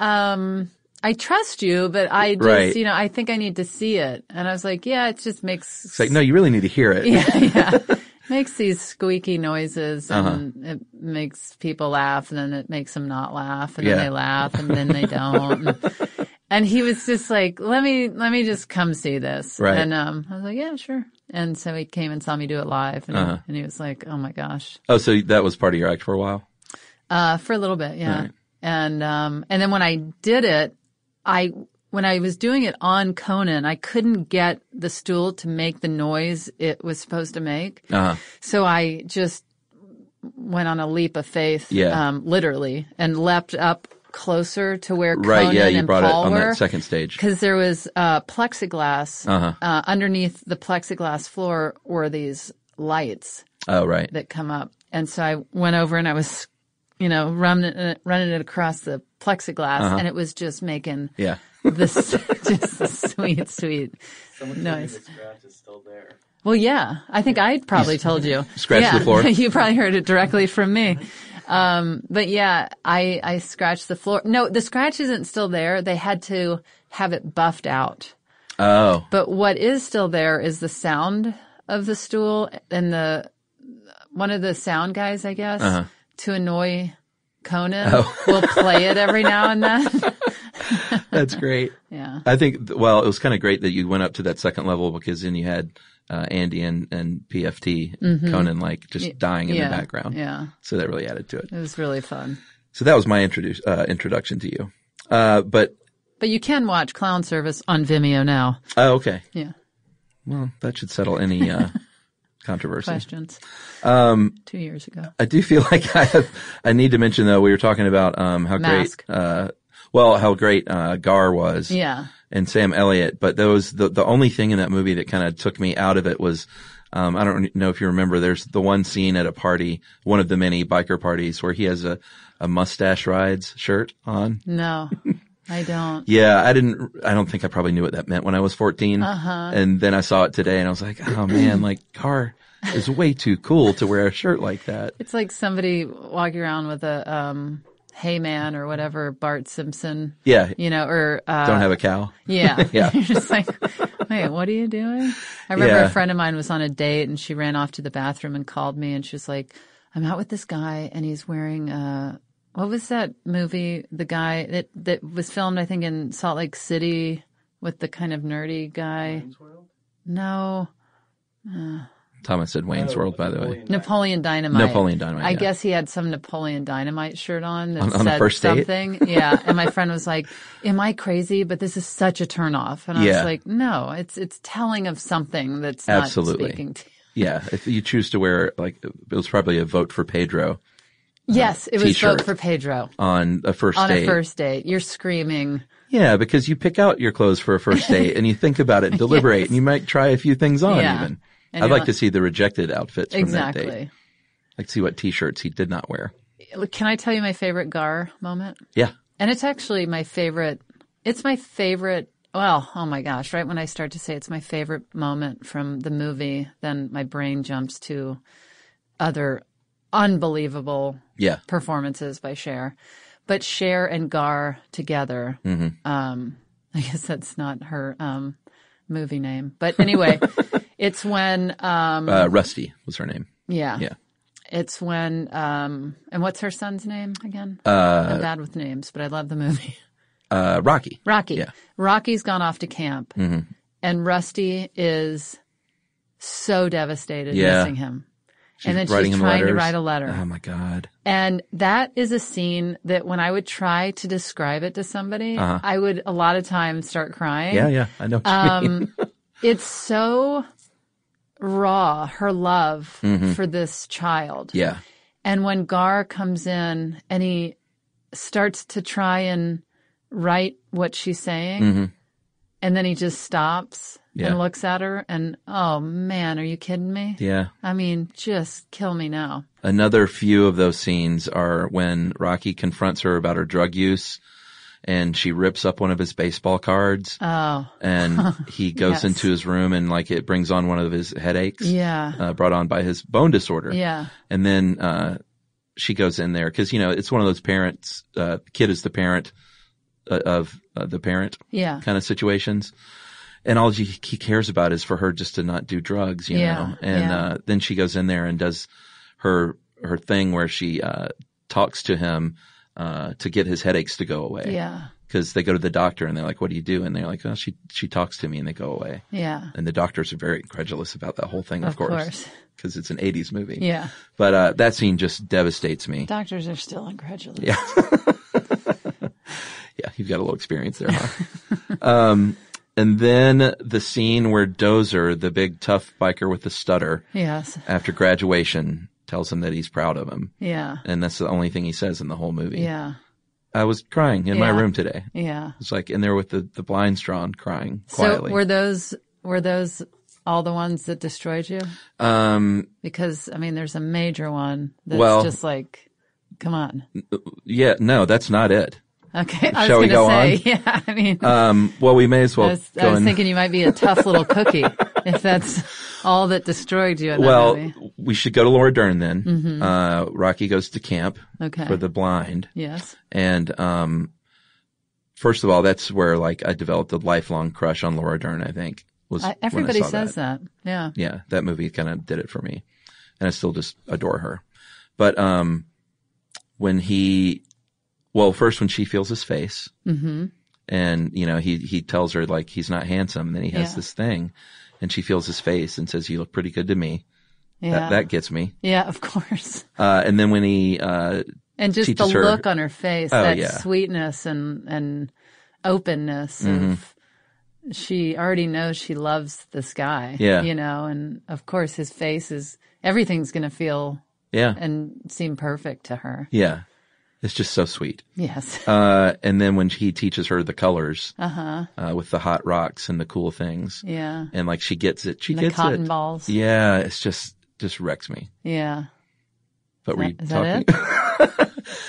I trust you, but I just, I think I need to see it. And I was like, yeah, it just makes. It's like, no, you really need to hear it. Yeah. Makes these squeaky noises and it makes people laugh, and then it makes them not laugh, and then they laugh, and then they don't. And he was just like, let me just come see this. Right. And I was like, yeah, sure. And so he came and saw me do it live, and he was like, oh my gosh. Oh, so that was part of your act for a while? For a little bit, yeah. Right. And then when I did it, when I was doing it on Conan, I couldn't get the stool to make the noise it was supposed to make. So I just went on a leap of faith, literally, and leapt up closer to where Conan you and brought Paul it on were. that second stage. Because there was plexiglass. Underneath the plexiglass floor were these lights that come up. And so I went over and I was, running it across the plexiglass, and it was just making this just the sweet noise. The scratch is still there. Well, yeah, I think I probably told you. Scratched the floor. You probably heard it directly from me. But yeah, I scratched the floor. No, the scratch isn't still there. They had to have it buffed out. Oh. But what is still there is the sound of the stool, and one of the sound guys, I guess, to annoy Conan, will play it every now and then. That's great. Yeah. I think, it was kind of great that you went up to that second level, because then you had Andy and PFT, Conan, just dying in the background. Yeah. So that really added to it. It was really fun. So that was my introduction to you. But you can watch Clown Service on Vimeo now. Oh, okay. Yeah. Well, that should settle any controversy. Questions. 2 years ago. I do feel like I need to mention, though, we were talking about how Mask. great Gar was. Yeah. And Sam Elliott, but the only thing in that movie that kind of took me out of it was, I don't know if you remember, there's the one scene at a party, one of the many biker parties, where he has a Mustache Rides shirt on. No. I don't. Yeah, I don't think I probably knew what that meant when I was 14. And then I saw it today and I was like, oh man, like Gar is way too cool to wear a shirt like that. It's like somebody walking around with a, Hey Man or whatever, Bart Simpson. Yeah. You know, or, Don't have a cow. Yeah. Yeah. You're just like, wait, what are you doing? I remember a friend of mine was on a date and she ran off to the bathroom and called me and she was like, I'm out with this guy and he's wearing, what was that movie? The guy that was filmed, I think, in Salt Lake City with the kind of nerdy guy. Wayne's World? No. Thomas said Wayne's World, by the way. Napoleon Dynamite. Napoleon Dynamite. I guess he had some Napoleon Dynamite shirt on that on said the first date? something. Yeah. And my friend was like, am I crazy? But this is such a turnoff. And I was like, no, it's telling of something that's Absolutely. not speaking to you. Yeah. If you choose to wear, like, it was probably a vote for Pedro. Yes, it was T-shirt vote for Pedro. On a first date. On a first date. You're screaming. Yeah, because you pick out your clothes for a first date and you think about it and deliberate and you might try a few things on even. And I'd like to see the rejected outfits from that date. I'd like to see what T-shirts he did not wear. Can I tell you my favorite Gar moment? Yeah. And it's actually my favorite. It's my favorite. Well, oh my gosh, right when I start to say it's my favorite moment from the movie, then my brain jumps to other unbelievable performances by Cher. But Cher and Gar together, I guess that's not her movie name. But anyway, it's when Rusty was her name. Yeah. Yeah. It's when and what's her son's name again? I'm bad with names, but I love the movie. Rocky. Rocky. Yeah. Rocky's gone off to camp. And Rusty is so devastated missing him. And then she's trying to write a letter. Oh my God. And that is a scene that when I would try to describe it to somebody, I would a lot of times start crying. Yeah. I know what you mean. It's so raw, her love for this child. Yeah. And when Gar comes in and he starts to try and write what she's saying, and then he just stops and looks at her and, oh man, are you kidding me? Yeah. I mean, just kill me now. Another few of those scenes are when Rocky confronts her about her drug use and she rips up one of his baseball cards. Oh. And he goes into his room and like it brings on one of his headaches. Yeah. Brought on by his bone disorder. Yeah. And then, she goes in there because, you know, it's one of those parents, kid is the parent of the parent kind of situations. And all he cares about is for her just to not do drugs, you know. And then she goes in there and does her thing where she talks to him to get his headaches to go away. Yeah. Because they go to the doctor and they're like, "What do you do?" And they're like, "Oh, she talks to me," and they go away. Yeah. And the doctors are very incredulous about that whole thing, of course. Because it's an 80s movie. Yeah. But that scene just devastates me. Doctors are still incredulous. Yeah. Yeah, you've got a little experience there, huh? And then the scene where Dozer, the big tough biker with the stutter, after graduation, tells him that he's proud of him. Yeah. And that's the only thing he says in the whole movie. Yeah. I was crying in my room today. Yeah. It's like in there with the blinds drawn, crying quietly. So were those all the ones that destroyed you? Because I mean, there's a major one that's just like, come on. Yeah, no, that's not it. Okay. Shall we go on? Yeah, I mean. Well, we may as well I was thinking you might be a tough little cookie if that's all that destroyed you in that movie. Well, we should go to Laura Dern then. Rocky goes to camp for the blind. Yes. And, first of all, that's where like I developed a lifelong crush on Laura Dern, I think. Everybody says that. Yeah. Yeah. That movie kind of did it for me. And I still just adore her. But, first when she feels his face and, you know, he tells her like he's not handsome and then he has this thing and she feels his face and says, "You look pretty good to me." Yeah. That gets me. Yeah, of course. And then when he, and just the look on her face, sweetness and openness of, she already knows she loves this guy, you know, and of course his face everything's going to feel and seem perfect to her. Yeah. It's just so sweet. Yes. And then when he teaches her the colors, with the hot rocks and the cool things. Yeah. And like she gets it. She gets it. Cotton balls. Yeah. It's just wrecks me. Yeah. But is that it?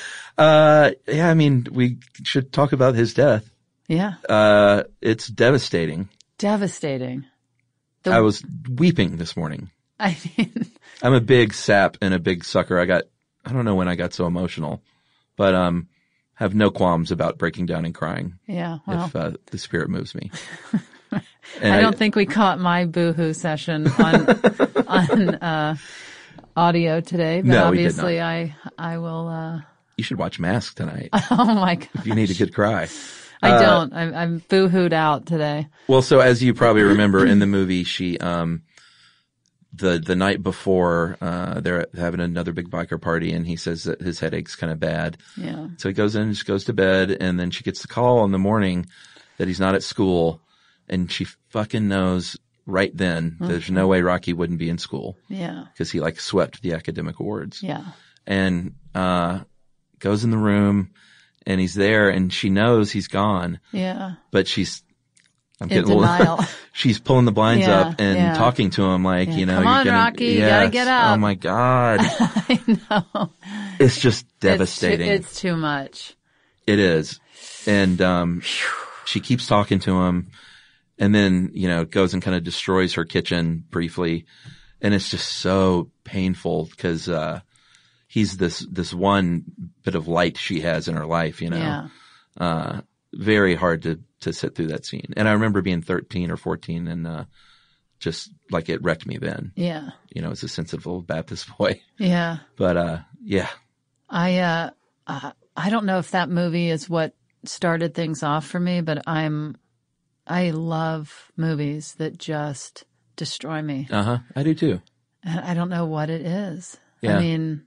Yeah, I mean, we should talk about his death. Yeah. It's devastating. Devastating. I was weeping this morning. I mean, I'm a big sap and a big sucker. I don't know when I got so emotional, but, have no qualms about breaking down and crying. Yeah. Well. If, the spirit moves me. I don't think we caught my boohoo session on audio today, but no, obviously I will, You should watch Mask tonight. Oh my God. If you need a good cry. I don't. I'm boo-hooed out today. Well, so as you probably remember in the movie, she, the night before, they're having another big biker party and he says that his headache's kind of bad. Yeah. So he goes in and just goes to bed and then she gets the call in the morning that he's not at school and she fucking knows right then there's no way Rocky wouldn't be in school. Yeah. Cause he like swept the academic awards. Yeah. And, goes in the room and he's there and she knows he's gone. Yeah. But she's, I'm in denial. She's pulling the blinds up and talking to him like, you know, come on, Rocky, you gotta get up. Oh my God. I know. It's just devastating. It's too much. It is. And, she keeps talking to him and then, you know, goes and kind of destroys her kitchen briefly. And it's just so painful because, he's this one bit of light she has in her life, you know. Yeah. Very hard to sit through that scene. And I remember being 13 or 14 and, just like it wrecked me then. Yeah. You know, as a sensitive little Baptist boy. Yeah. But, yeah. I don't know if that movie is what started things off for me, but I love movies that just destroy me. I do too. And I don't know what it is. Yeah. I mean,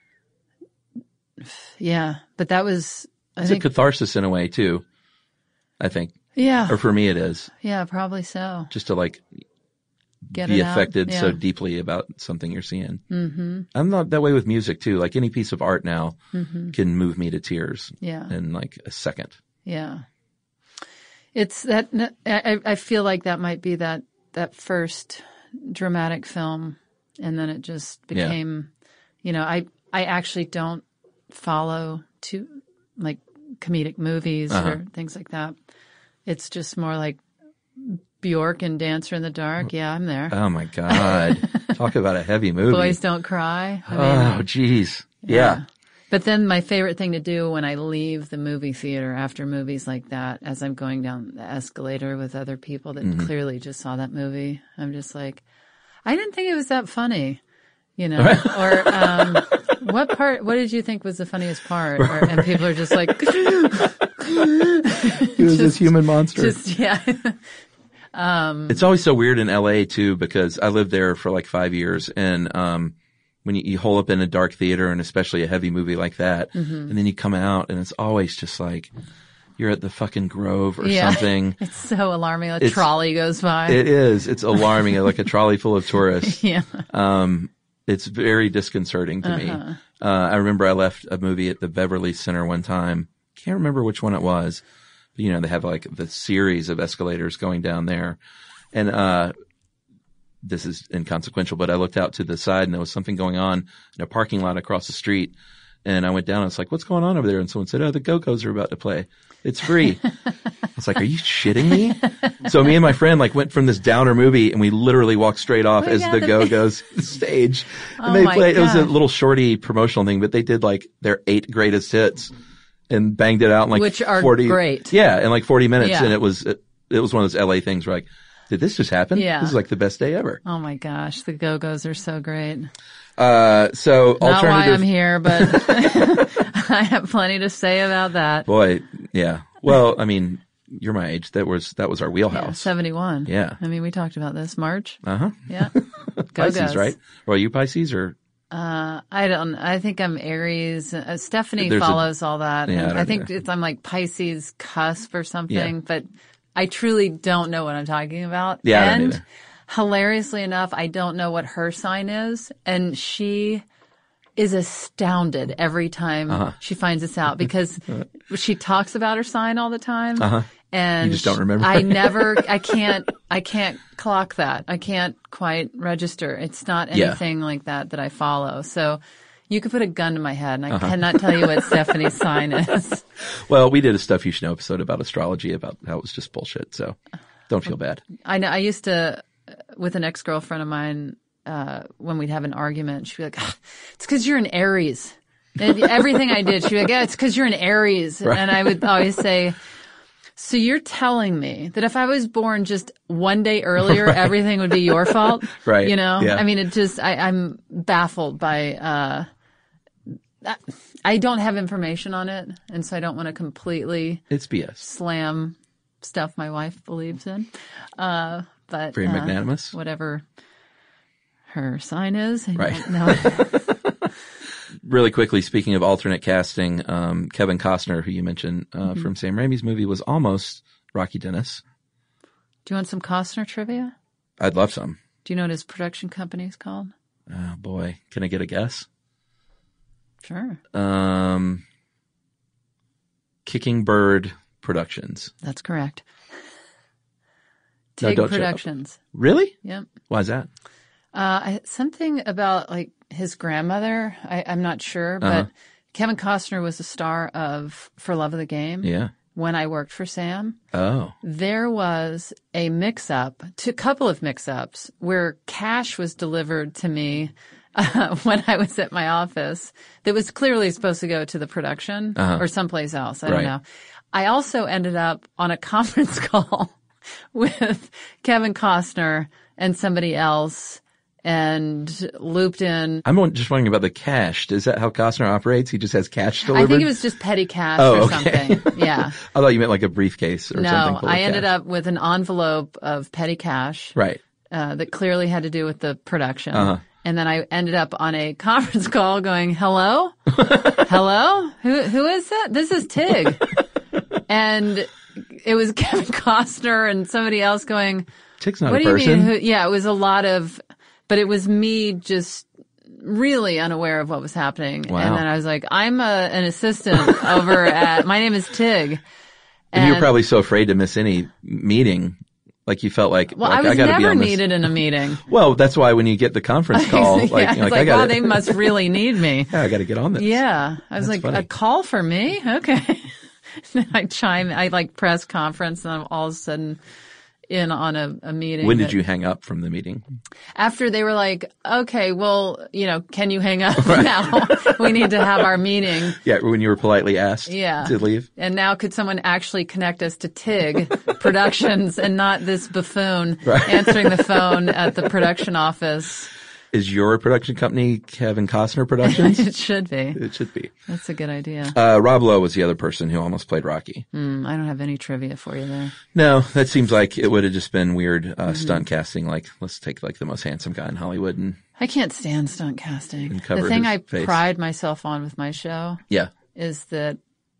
yeah, but that was, I think, a catharsis in a way too, I think. Yeah. Or for me it is. Yeah, probably so. Just to like be affected so deeply about something you're seeing. Mm-hmm. I'm not that way with music too. Like any piece of art now can move me to tears in like a second. Yeah. It's that, I feel like that might be that first dramatic film. And then it just became, you know, I actually don't follow like comedic movies or things like that. It's just more like Bjork and Dancer in the Dark. Yeah, I'm there. Oh my God. Talk about a heavy movie. Boys Don't Cry. Oh, geez. Yeah. But then my favorite thing to do when I leave the movie theater after movies like that, as I'm going down the escalator with other people that clearly just saw that movie, I'm just like, I didn't think it was that funny, you know, or, what did you think was the funniest part? And people are just like, he was this human monster. It's always so weird in LA too, because I lived there for like 5 years and, when you hole up in a dark theater and especially a heavy movie like that, and then you come out and it's always just like, you're at the fucking Grove or something. It's so alarming. A trolley goes by. It is. It's alarming. Like a trolley full of tourists. Yeah. It's very disconcerting to me. I remember I left a movie at the Beverly Center one time. Can't remember which one it was. But, you know, they have like the series of escalators going down there. And, this is inconsequential, but I looked out to the side and there was something going on in a parking lot across the street. And I went down and I was like, what's going on over there? And someone said, oh, the Go-Go's are about to play. It's free. I was like, are you shitting me? So me and my friend like went from this downer movie and we literally walked straight off as the Go-Go's stage. And they played, it was a little shorty promotional thing, but they did like their 8 greatest hits and banged it out in like which are 40. Great. Yeah. In like 40 minutes. Yeah. And it was one of those LA things where like, did this just happen? Yeah. This is like the best day ever. Oh my gosh. The Go-Go's are so great. So not why I'm here, but I have plenty to say about that. Boy. Yeah. Well, I mean, you're my age. That was our wheelhouse. Yeah, 71. Yeah. I mean, we talked about this. March. Yeah. Go-Go's. Pisces, right? Well, are you Pisces or? I think I'm Aries. Stephanie follows all that. Yeah, I think I'm like Pisces cusp or something, but I truly don't know what I'm talking about. Yeah, and hilariously enough, I don't know what her sign is. And she is astounded every time she finds this out because she talks about her sign all the time. And you just don't remember. I can't clock that. I can't quite register. It's not anything like that I follow. So You could put a gun to my head, and I cannot tell you what Stephanie's sign is. Well, we did a Stuff You Should Know episode about astrology, about how it was just bullshit. So don't feel bad. I know. I used to, with an ex-girlfriend of mine, when we'd have an argument, she'd be like, it's because you're an Aries. And everything I did, she'd be like, yeah, it's because you're an Aries. Right. And I would always say, so you're telling me that if I was born just one day earlier, everything would be your fault? Right. You know? Yeah. I mean, it just, I'm baffled by, I don't have information on it. And so I don't want to completely it's BS. Slam stuff my wife believes in. But very magnanimous. Whatever her sign is. Right. No. Really quickly, speaking of alternate casting, Kevin Costner, who you mentioned from Sam Raimi's movie, was almost Rocky Dennis. Do you want some Costner trivia? I'd love some. Do you know what his production company is called? Oh, boy. Can I get a guess? Sure. Kicking Bird Productions. That's correct. Tig Productions. Really? Yep. Why is that? Something about like his grandmother. I'm not sure, but Kevin Costner was the star of For Love of the Game. Yeah. When I worked for Sam. Oh. There was a mix-up, a couple of mix-ups, where cash was delivered to me when I was at my office that was clearly supposed to go to the production or someplace else. I don't know. I also ended up on a conference call with Kevin Costner and somebody else and looped in. I'm just wondering about the cash. Is that how Costner operates? He just has cash delivered? I think it was just petty cash or something. Yeah. I thought you meant like a briefcase or something. No, I ended up with an envelope of petty cash. Right. That clearly had to do with the production. And then I ended up on a conference call going, hello? Hello? Who is that? This is Tig. And it was Kevin Costner and somebody else going, Tig's not what a do person. You mean? Yeah, it was a lot of, but it was me just really unaware of what was happening. Wow. And then I was like, I'm an assistant over at, my name is Tig. And you were probably so afraid to miss any meeting. Like you felt like, well, like, I was gotta never be on needed in a meeting. Well, that's why when you get the conference call, wow, they must really need me. Yeah, I got to get on this. Yeah. I was That's like, funny. a call for me? Okay. I like press conference and I'm all of a sudden in on a meeting. When did you hang up from the meeting? After they were like, okay, well, can you hang up now? We need to have our meeting. Yeah, when you were politely asked to leave. And now could someone actually connect us to Tig Productions and not this buffoon answering the phone at the production office? Is your production company Kevin Costner Productions? It should be. It should be. That's a good idea. Rob Lowe was the other person who almost played Rocky. I don't have any trivia for you there. No, that seems like it would have just been weird stunt casting. Like, let's take like the most handsome guy in Hollywood and I can't stand stunt casting. And cover the thing his I face. pride myself on with my show is that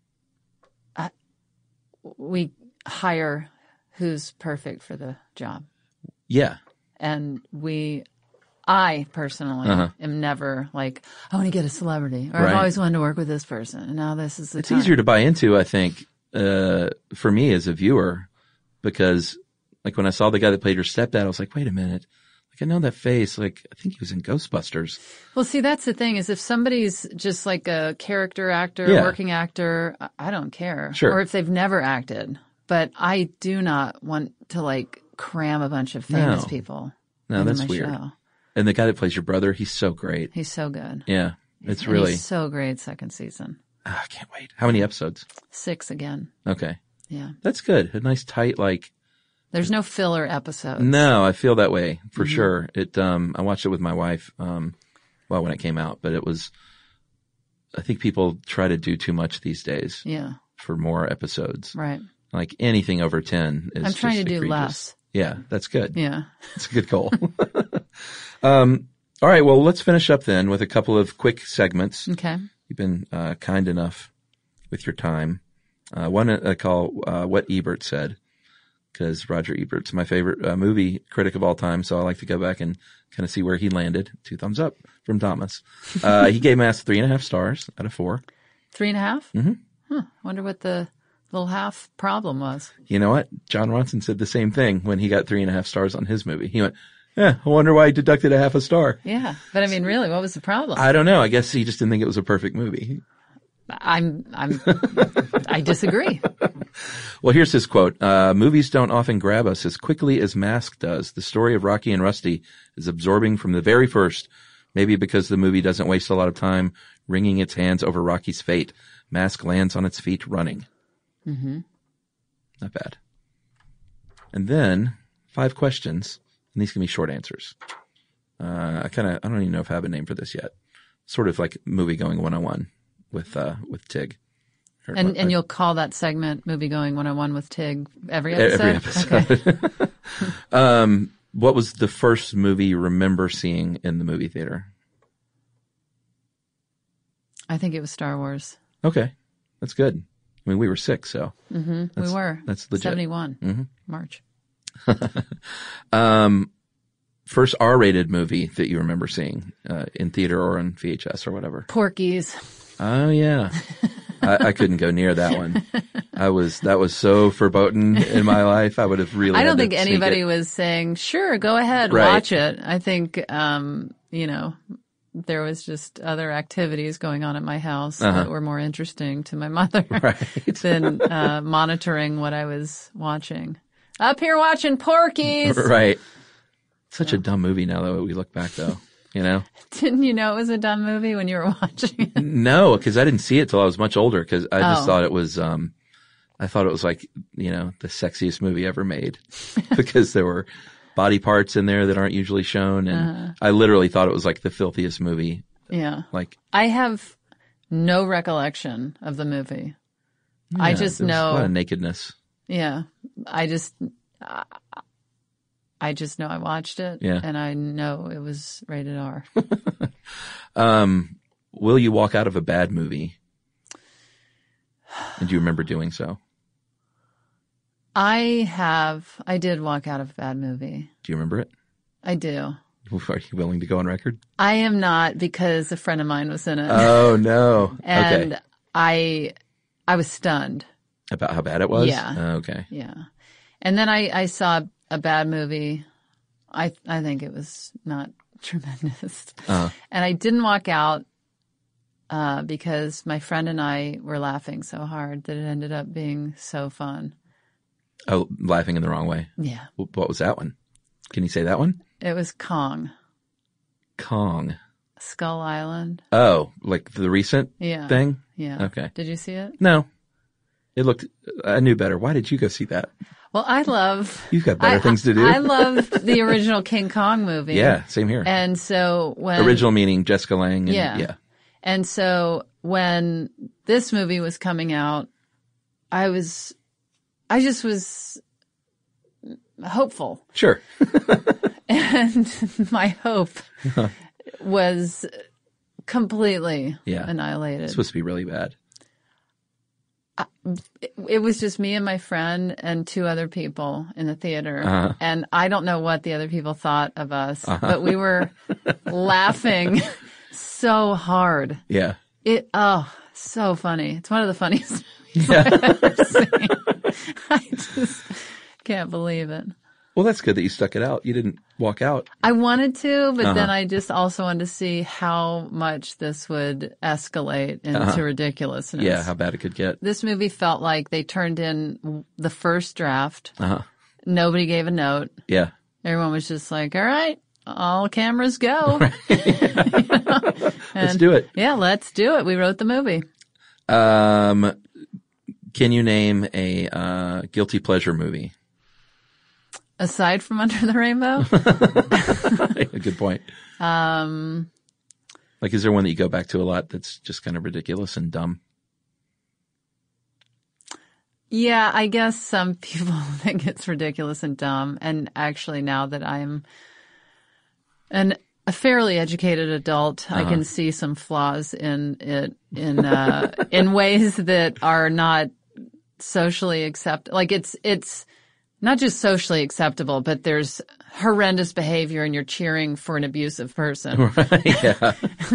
we hire who's perfect for the job. Yeah. And I personally am never like, I want to get a celebrity or I've always wanted to work with this person. And now this is the time. It's easier to buy into, I think, for me as a viewer, because like when I saw the guy that played your stepdad, I was like, wait a minute. Like I know that face. Like I think he was in Ghostbusters. Well, see, that's the thing is if somebody's just like a character actor, working actor, I don't care. Sure. Or if they've never acted. But I do not want to like cram a bunch of famous people. No, that's my weird. Show. And the guy that plays your brother, he's so great. He's so good. Yeah. It's really. He's so great second season. I can't wait. How many episodes? 6 again. Okay. Yeah. That's good. A nice tight, like. There's no filler episodes. No, I feel that way for sure. I watched it with my wife, when it came out, but I think people try to do too much these days. Yeah. For more episodes. Right. Like anything over 10 is I'm trying just to do egregious. less. Yeah, that's good. Yeah. That's a good goal. All right. Well, let's finish up then with a couple of quick segments. Okay. You've been kind enough with your time. One I call What Ebert Said, because Roger Ebert's my favorite movie critic of all time, so I like to go back and kind of see where he landed. 2 thumbs up from Thomas. He gave Mass 3.5 stars out of 4. 3.5? Mm-hmm. Wonder what the little half problem was. You know what? John Ronson said the same thing when he got 3.5 stars on his movie. He went, Yeah, I wonder why he deducted a half a star. Yeah. But I mean, really, what was the problem? I don't know. I guess he just didn't think it was a perfect movie. I disagree. Well, here's his quote. Movies don't often grab us as quickly as Mask does. The story of Rocky and Rusty is absorbing from the very first, maybe because the movie doesn't waste a lot of time wringing its hands over Rocky's fate. Mask lands on its feet running. Mm-hmm. Not bad. And then 5 questions, and these can be short answers. I don't even know if I have a name for this yet. Sort of like movie going 101 with Tig. And you'll call that segment Movie Going 101 with Tig every episode? Every episode. Okay. What was the first movie you remember seeing in the movie theater? I think it was Star Wars. Okay. That's good. I mean, we were 6, so. Mm-hmm. We were. That's legit. 71. Mm-hmm. March. First R-rated movie that you remember seeing in theater or on VHS or whatever? Porky's. Oh, yeah. I couldn't go near that one. That was so verboten in my life. I would have really. I don't think anybody was saying, "Sure, go ahead, watch it." I think, there was just other activities going on at my house that were more interesting to my mother than monitoring what I was watching. Up here watching Porky's. Right. Such a dumb movie now that we look back, though. You know? Didn't you know it was a dumb movie when you were watching it? No, because I didn't see it till I was much older. Because I just thought it was, I thought it was like, the sexiest movie ever made. Because there were body parts in there that aren't usually shown, and I literally thought it was like the filthiest movie. Yeah, like I have no recollection of the movie. Yeah, I just know a lot of nakedness. Yeah, I just know I watched it, and I know it was rated R. Will you walk out of a bad movie? And do you remember doing so? I did walk out of a bad movie. Do you remember it? I do. Are you willing to go on record? I am not, because a friend of mine was in it. Oh, no. And okay. I was stunned. About how bad it was? Yeah. Oh, okay. Yeah. And then I saw a bad movie. I think it was not tremendous. And I didn't walk out because my friend and I were laughing so hard that it ended up being so fun. Oh, laughing in the wrong way? Yeah. What was that one? Can you say that one? It was Kong. Kong. Skull Island. Oh, like the recent thing? Yeah. Okay. Did you see it? No. I knew better. Why did you go see that? Well, You've got better things to do. I love the original King Kong movie. Yeah, same here. And so original meaning Jessica Lange. Yeah. And so when this movie was coming out, I just was hopeful. Sure. And my hope was completely annihilated. It's supposed to be really bad. It was just me and my friend and 2 other people in the theater. And I don't know what the other people thought of us, but we were laughing so hard. Yeah. So funny. It's one of the funniest movies I've ever seen. I just can't believe it. Well, that's good that you stuck it out. You didn't walk out. I wanted to, but then I just also wanted to see how much this would escalate into ridiculousness. Yeah, how bad it could get. This movie felt like they turned in the first draft. Nobody gave a note. Yeah. Everyone was just like, all right, all cameras go. Right. Let's do it. Yeah, let's do it. We wrote the movie. Can you name a guilty pleasure movie? Aside from Under the Rainbow? A good point. Like, is there one that you go back to a lot that's just kind of ridiculous and dumb? Yeah, I guess some people think it's ridiculous and dumb. And actually, now that I'm a fairly educated adult, I can see some flaws in it in ways that are not socially acceptable. Like, it's not just socially acceptable, but there's horrendous behavior and you're cheering for an abusive person. Right, yeah.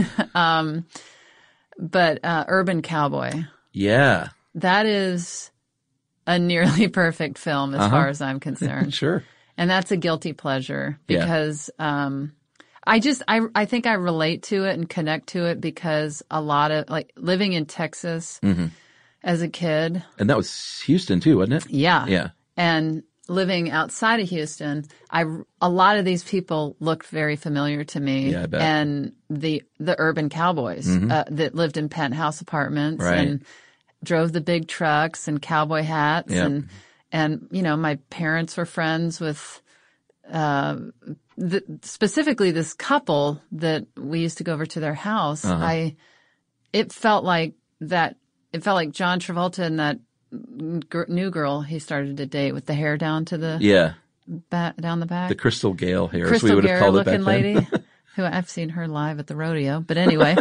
But Urban Cowboy. Yeah. That is a nearly perfect film as far as I'm concerned. Sure. And that's a guilty pleasure because I think I relate to it and connect to it because a lot of like living in Texas as a kid. And that was Houston too, wasn't it? Yeah. Yeah. And living outside of Houston, a lot of these people looked very familiar to me. Yeah, I bet. And the urban cowboys that lived in penthouse apartments and drove the big trucks and cowboy hats and you know, my parents were friends with specifically this couple that we used to go over to their house. It felt like John Travolta and that new girl he started to date with the hair down to the down the back. The Crystal Gale hair, Crystal we would have called it back looking then. lady. Who I've seen her live at the rodeo. But anyway,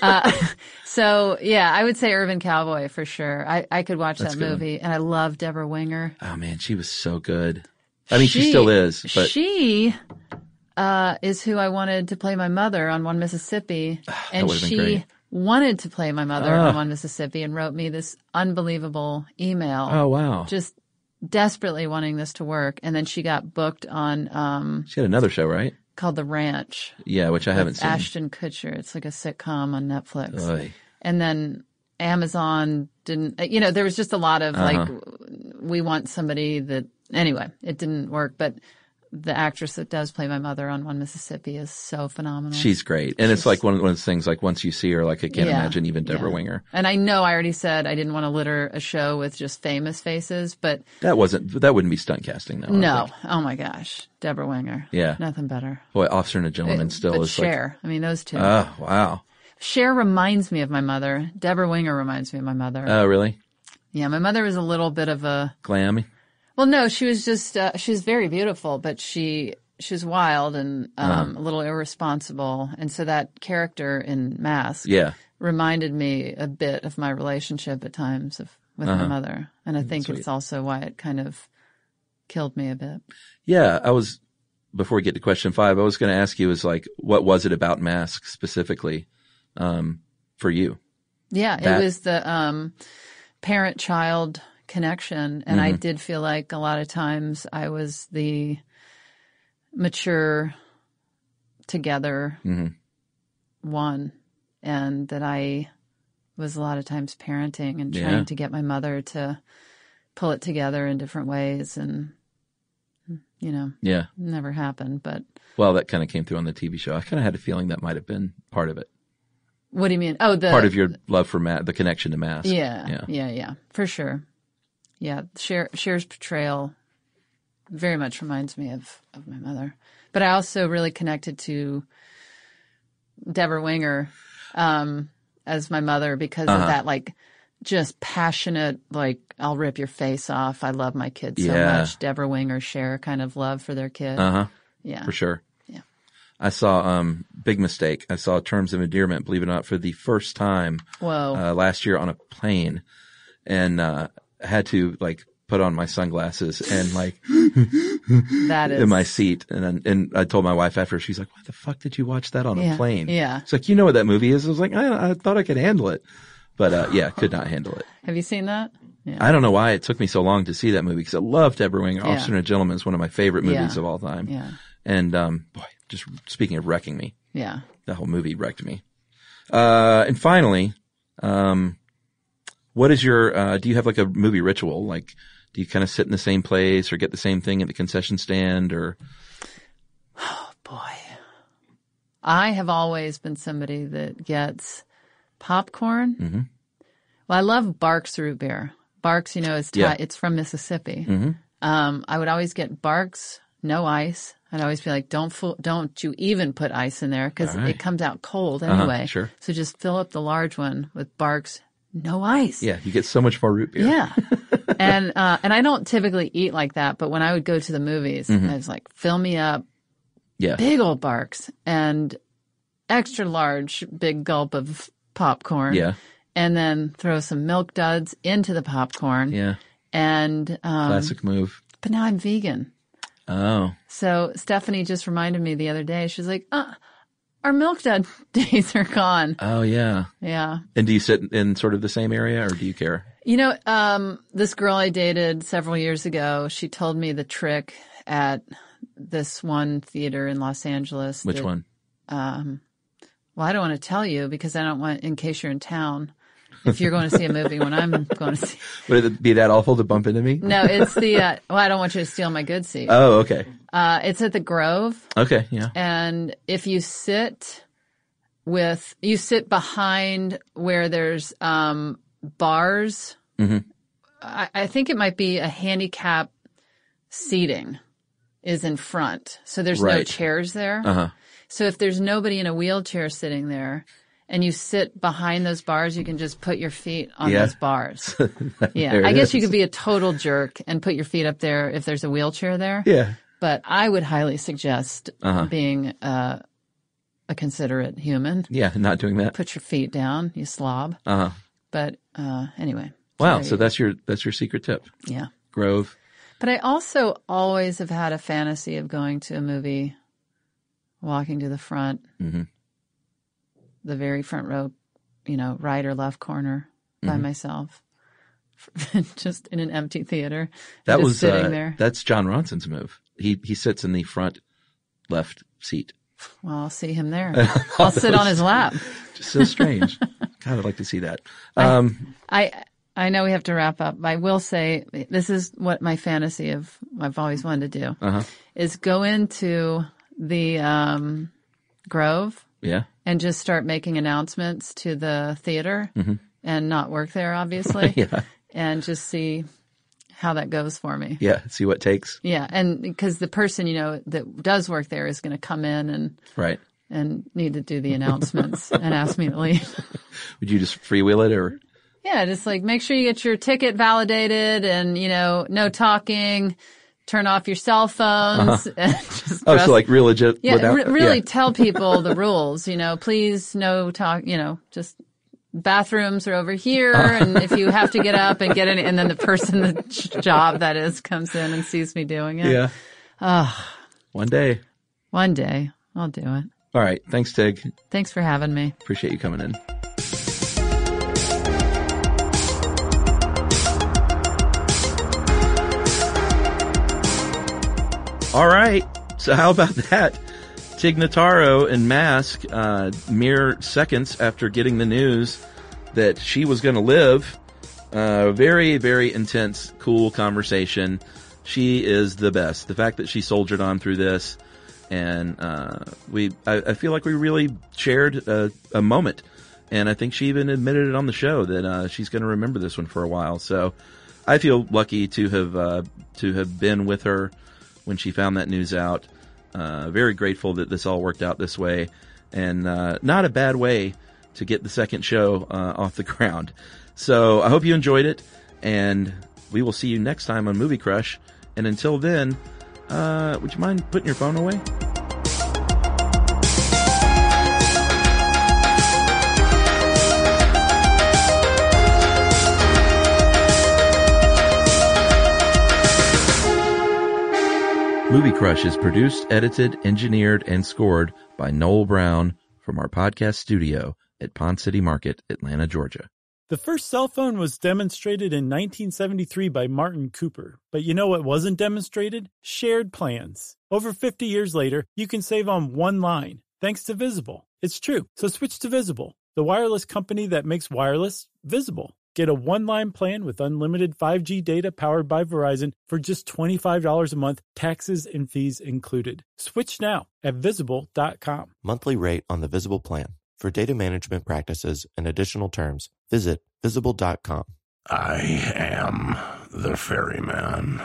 so yeah, I would say Urban Cowboy for sure. I could watch that movie and I love Deborah Winger. Oh man, she was so good. I mean, she still is, but she is who I wanted to play my mother on One Mississippi. And she wanted to play my mother on One Mississippi and wrote me this unbelievable email. Oh wow. Just desperately wanting this to work. And then she got booked on, she had another show, right? Called The Ranch. Yeah, which I haven't seen. Ashton Kutcher. It's like a sitcom on Netflix. Oy. And then Amazon didn't, you know, there was just a lot of like, we want somebody that, anyway, it didn't work. But the actress that does play my mother on One Mississippi is so phenomenal. She's great. And it's like one of those things, like once you see her, like I can't imagine even Deborah Winger. And I know I already said I didn't want to litter a show with just famous faces, but that wouldn't be stunt casting though. No. Oh my gosh. Deborah Winger. Yeah. Nothing better. Boy, Officer and a Gentleman still is Cher. like. I mean, those two. Oh, wow. Cher reminds me of my mother. Deborah Winger reminds me of my mother. Oh, really? Yeah. My mother was a little bit of a. Glammy? Well, no, she was just, she was very beautiful, but she was wild and a little irresponsible. And so that character in Mask reminded me a bit of my relationship at times with my mother. And I think it's also why it kind of killed me a bit. Yeah, before we get to question 5, I was going to ask you is like, what was it about Mask specifically for you? Yeah, it was the parent-child connection. And I did feel like a lot of times I was the mature together one, and that I was a lot of times parenting and trying to get my mother to pull it together in different ways, and you know, never happened. But well, that kind of came through on the TV show. I kind of had a feeling that might have been part of it. What do you mean? Oh, part of your love for the connection to Mask. Yeah, for sure. Yeah, Cher's portrayal very much reminds me of my mother. But I also really connected to Deborah Winger as my mother because of that, like, just passionate, like, I'll rip your face off. I love my kids so much. Deborah Winger, Cher kind of love for their kid. Yeah. For sure. Yeah. I saw big mistake. I saw Terms of Endearment, believe it or not, for the first time last year on a plane. And had to, like, put on my sunglasses and like that is in my seat. And I told my wife after, she's like, why the fuck did you watch that on a plane? Yeah. It's like, you know what that movie is? I was like, I thought I could handle it, but could not handle it. Have you seen that? Yeah. I don't know why it took me so long to see that movie because I love Deborah Winger. Officer and a Gentleman is one of my favorite movies of all time. Yeah. And, boy, just speaking of wrecking me. Yeah. The whole movie wrecked me. And finally, what is your, do you have like a movie ritual? Like, do you kind of sit in the same place or get the same thing at the concession stand or? Oh boy. I have always been somebody that gets popcorn. Mm-hmm. Well, I love Barks root beer. Barks, you know, it's from Mississippi. Mm-hmm. I would always get Barks, no ice. I'd always be like, don't you even put ice in there because it comes out cold anyway. Sure. So just fill up the large one with Barks, no ice. Yeah, you get so much more root beer. Yeah. And I don't typically eat like that, but when I would go to the movies, I was like, fill me up. Yeah. Big old Barks and extra large, big gulp of popcorn. Yeah. And then throw some Milk Duds into the popcorn. Yeah. And, classic move. But now I'm vegan. Oh. So Stephanie just reminded me the other day, she's like, Our Milk Dud days are gone. Oh, yeah. Yeah. And do you sit in sort of the same area, or do you care? You know, this girl I dated several years ago, she told me the trick at this one theater in Los Angeles. Which one? Well, I don't want to tell you because I don't want, in case you're in town, if you're going to see a movie when I'm going to see. Would it be that awful to bump into me? No, it's the, well, I don't want you to steal my good seat. Oh, okay. It's at the Grove. Okay, yeah. And if you sit behind where there's, bars, mm-hmm. I think it might be a handicap seating is in front. So there's no chairs there. Uh-huh. So if there's nobody in a wheelchair sitting there and you sit behind those bars, you can just put your feet on those bars. Yeah. I guess you could be a total jerk and put your feet up there if there's a wheelchair there. Yeah. But I would highly suggest being a considerate human. Yeah, not doing that. Put your feet down, you slob. Uh-huh. But anyway. Wow, so that's your secret tip. Yeah. Grove. But I also always have had a fantasy of going to a movie, walking to the front, mm-hmm. the very front row, you know, right or left corner by mm-hmm. myself, just in an empty theater. That just was sitting there. That's John Ronson's move. He sits in the front left seat. Well, I'll see him there. I'll sit on his lap. Just so strange. God, I'd like to see that. I know we have to wrap up. I will say this is what my fantasy I've always wanted to do is go into the Grove and just start making announcements to the theater mm-hmm. and not work there, obviously, yeah. and just see how that goes for me. Yeah, see what takes. Yeah, and because the person, you know, that does work there is going to come in and need to do the announcements and ask me to leave. Would you just freewheel it or? Yeah, just like make sure you get your ticket validated and, you know, no talking, turn off your cell phones. And just so like real legit. Yeah, really tell people the rules, you know, please no talk, you know, just bathrooms are over here. And if you have to get up and get in, and then the person, the job that is, comes in and sees me doing it. Yeah. One day I'll do it. All right. Thanks, Tig. Thanks for having me. Appreciate you coming in. All right. So how about that? Tig Notaro and Mask, mere seconds after getting the news that she was going to live. Very, very intense, cool conversation. She is the best. The fact that she soldiered on through this, and I feel like we really shared a moment. And I think she even admitted it on the show that she's going to remember this one for a while. So I feel lucky to have been with her when she found that news out. Very grateful that this all worked out this way, and not a bad way to get the second show off the ground. So I hope you enjoyed it, and we will see you next time on Movie Crush. And until then, would you mind putting your phone away? Movie Crush is produced, edited, engineered, and scored by Noel Brown from our podcast studio at Pond City Market, Atlanta, Georgia. The first cell phone was demonstrated in 1973 by Martin Cooper. But you know what wasn't demonstrated? Shared plans. Over 50 years later, you can save on one line, thanks to Visible. It's true. So switch to Visible, the wireless company that makes wireless visible. Get a one-line plan with unlimited 5G data powered by Verizon for just $25 a month, taxes and fees included. Switch now at Visible.com. Monthly rate on the Visible plan. For data management practices and additional terms, visit Visible.com. I am the ferryman.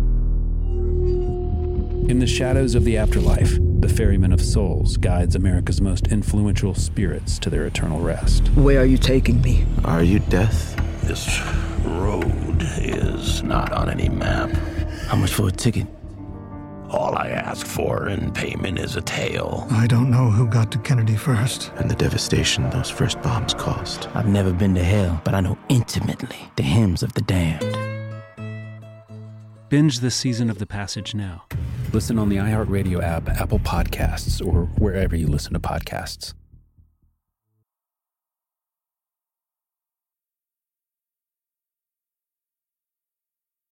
In the shadows of the afterlife, the Ferryman of Souls guides America's most influential spirits to their eternal rest. Where are you taking me? Are you death? This road is not on any map. How much for a ticket? All I ask for in payment is a tale. I don't know who got to Kennedy first. And the devastation those first bombs caused. I've never been to hell, but I know intimately the hymns of the damned. Binge this season of The Passage now. Listen on the iHeartRadio app, Apple Podcasts, or wherever you listen to podcasts.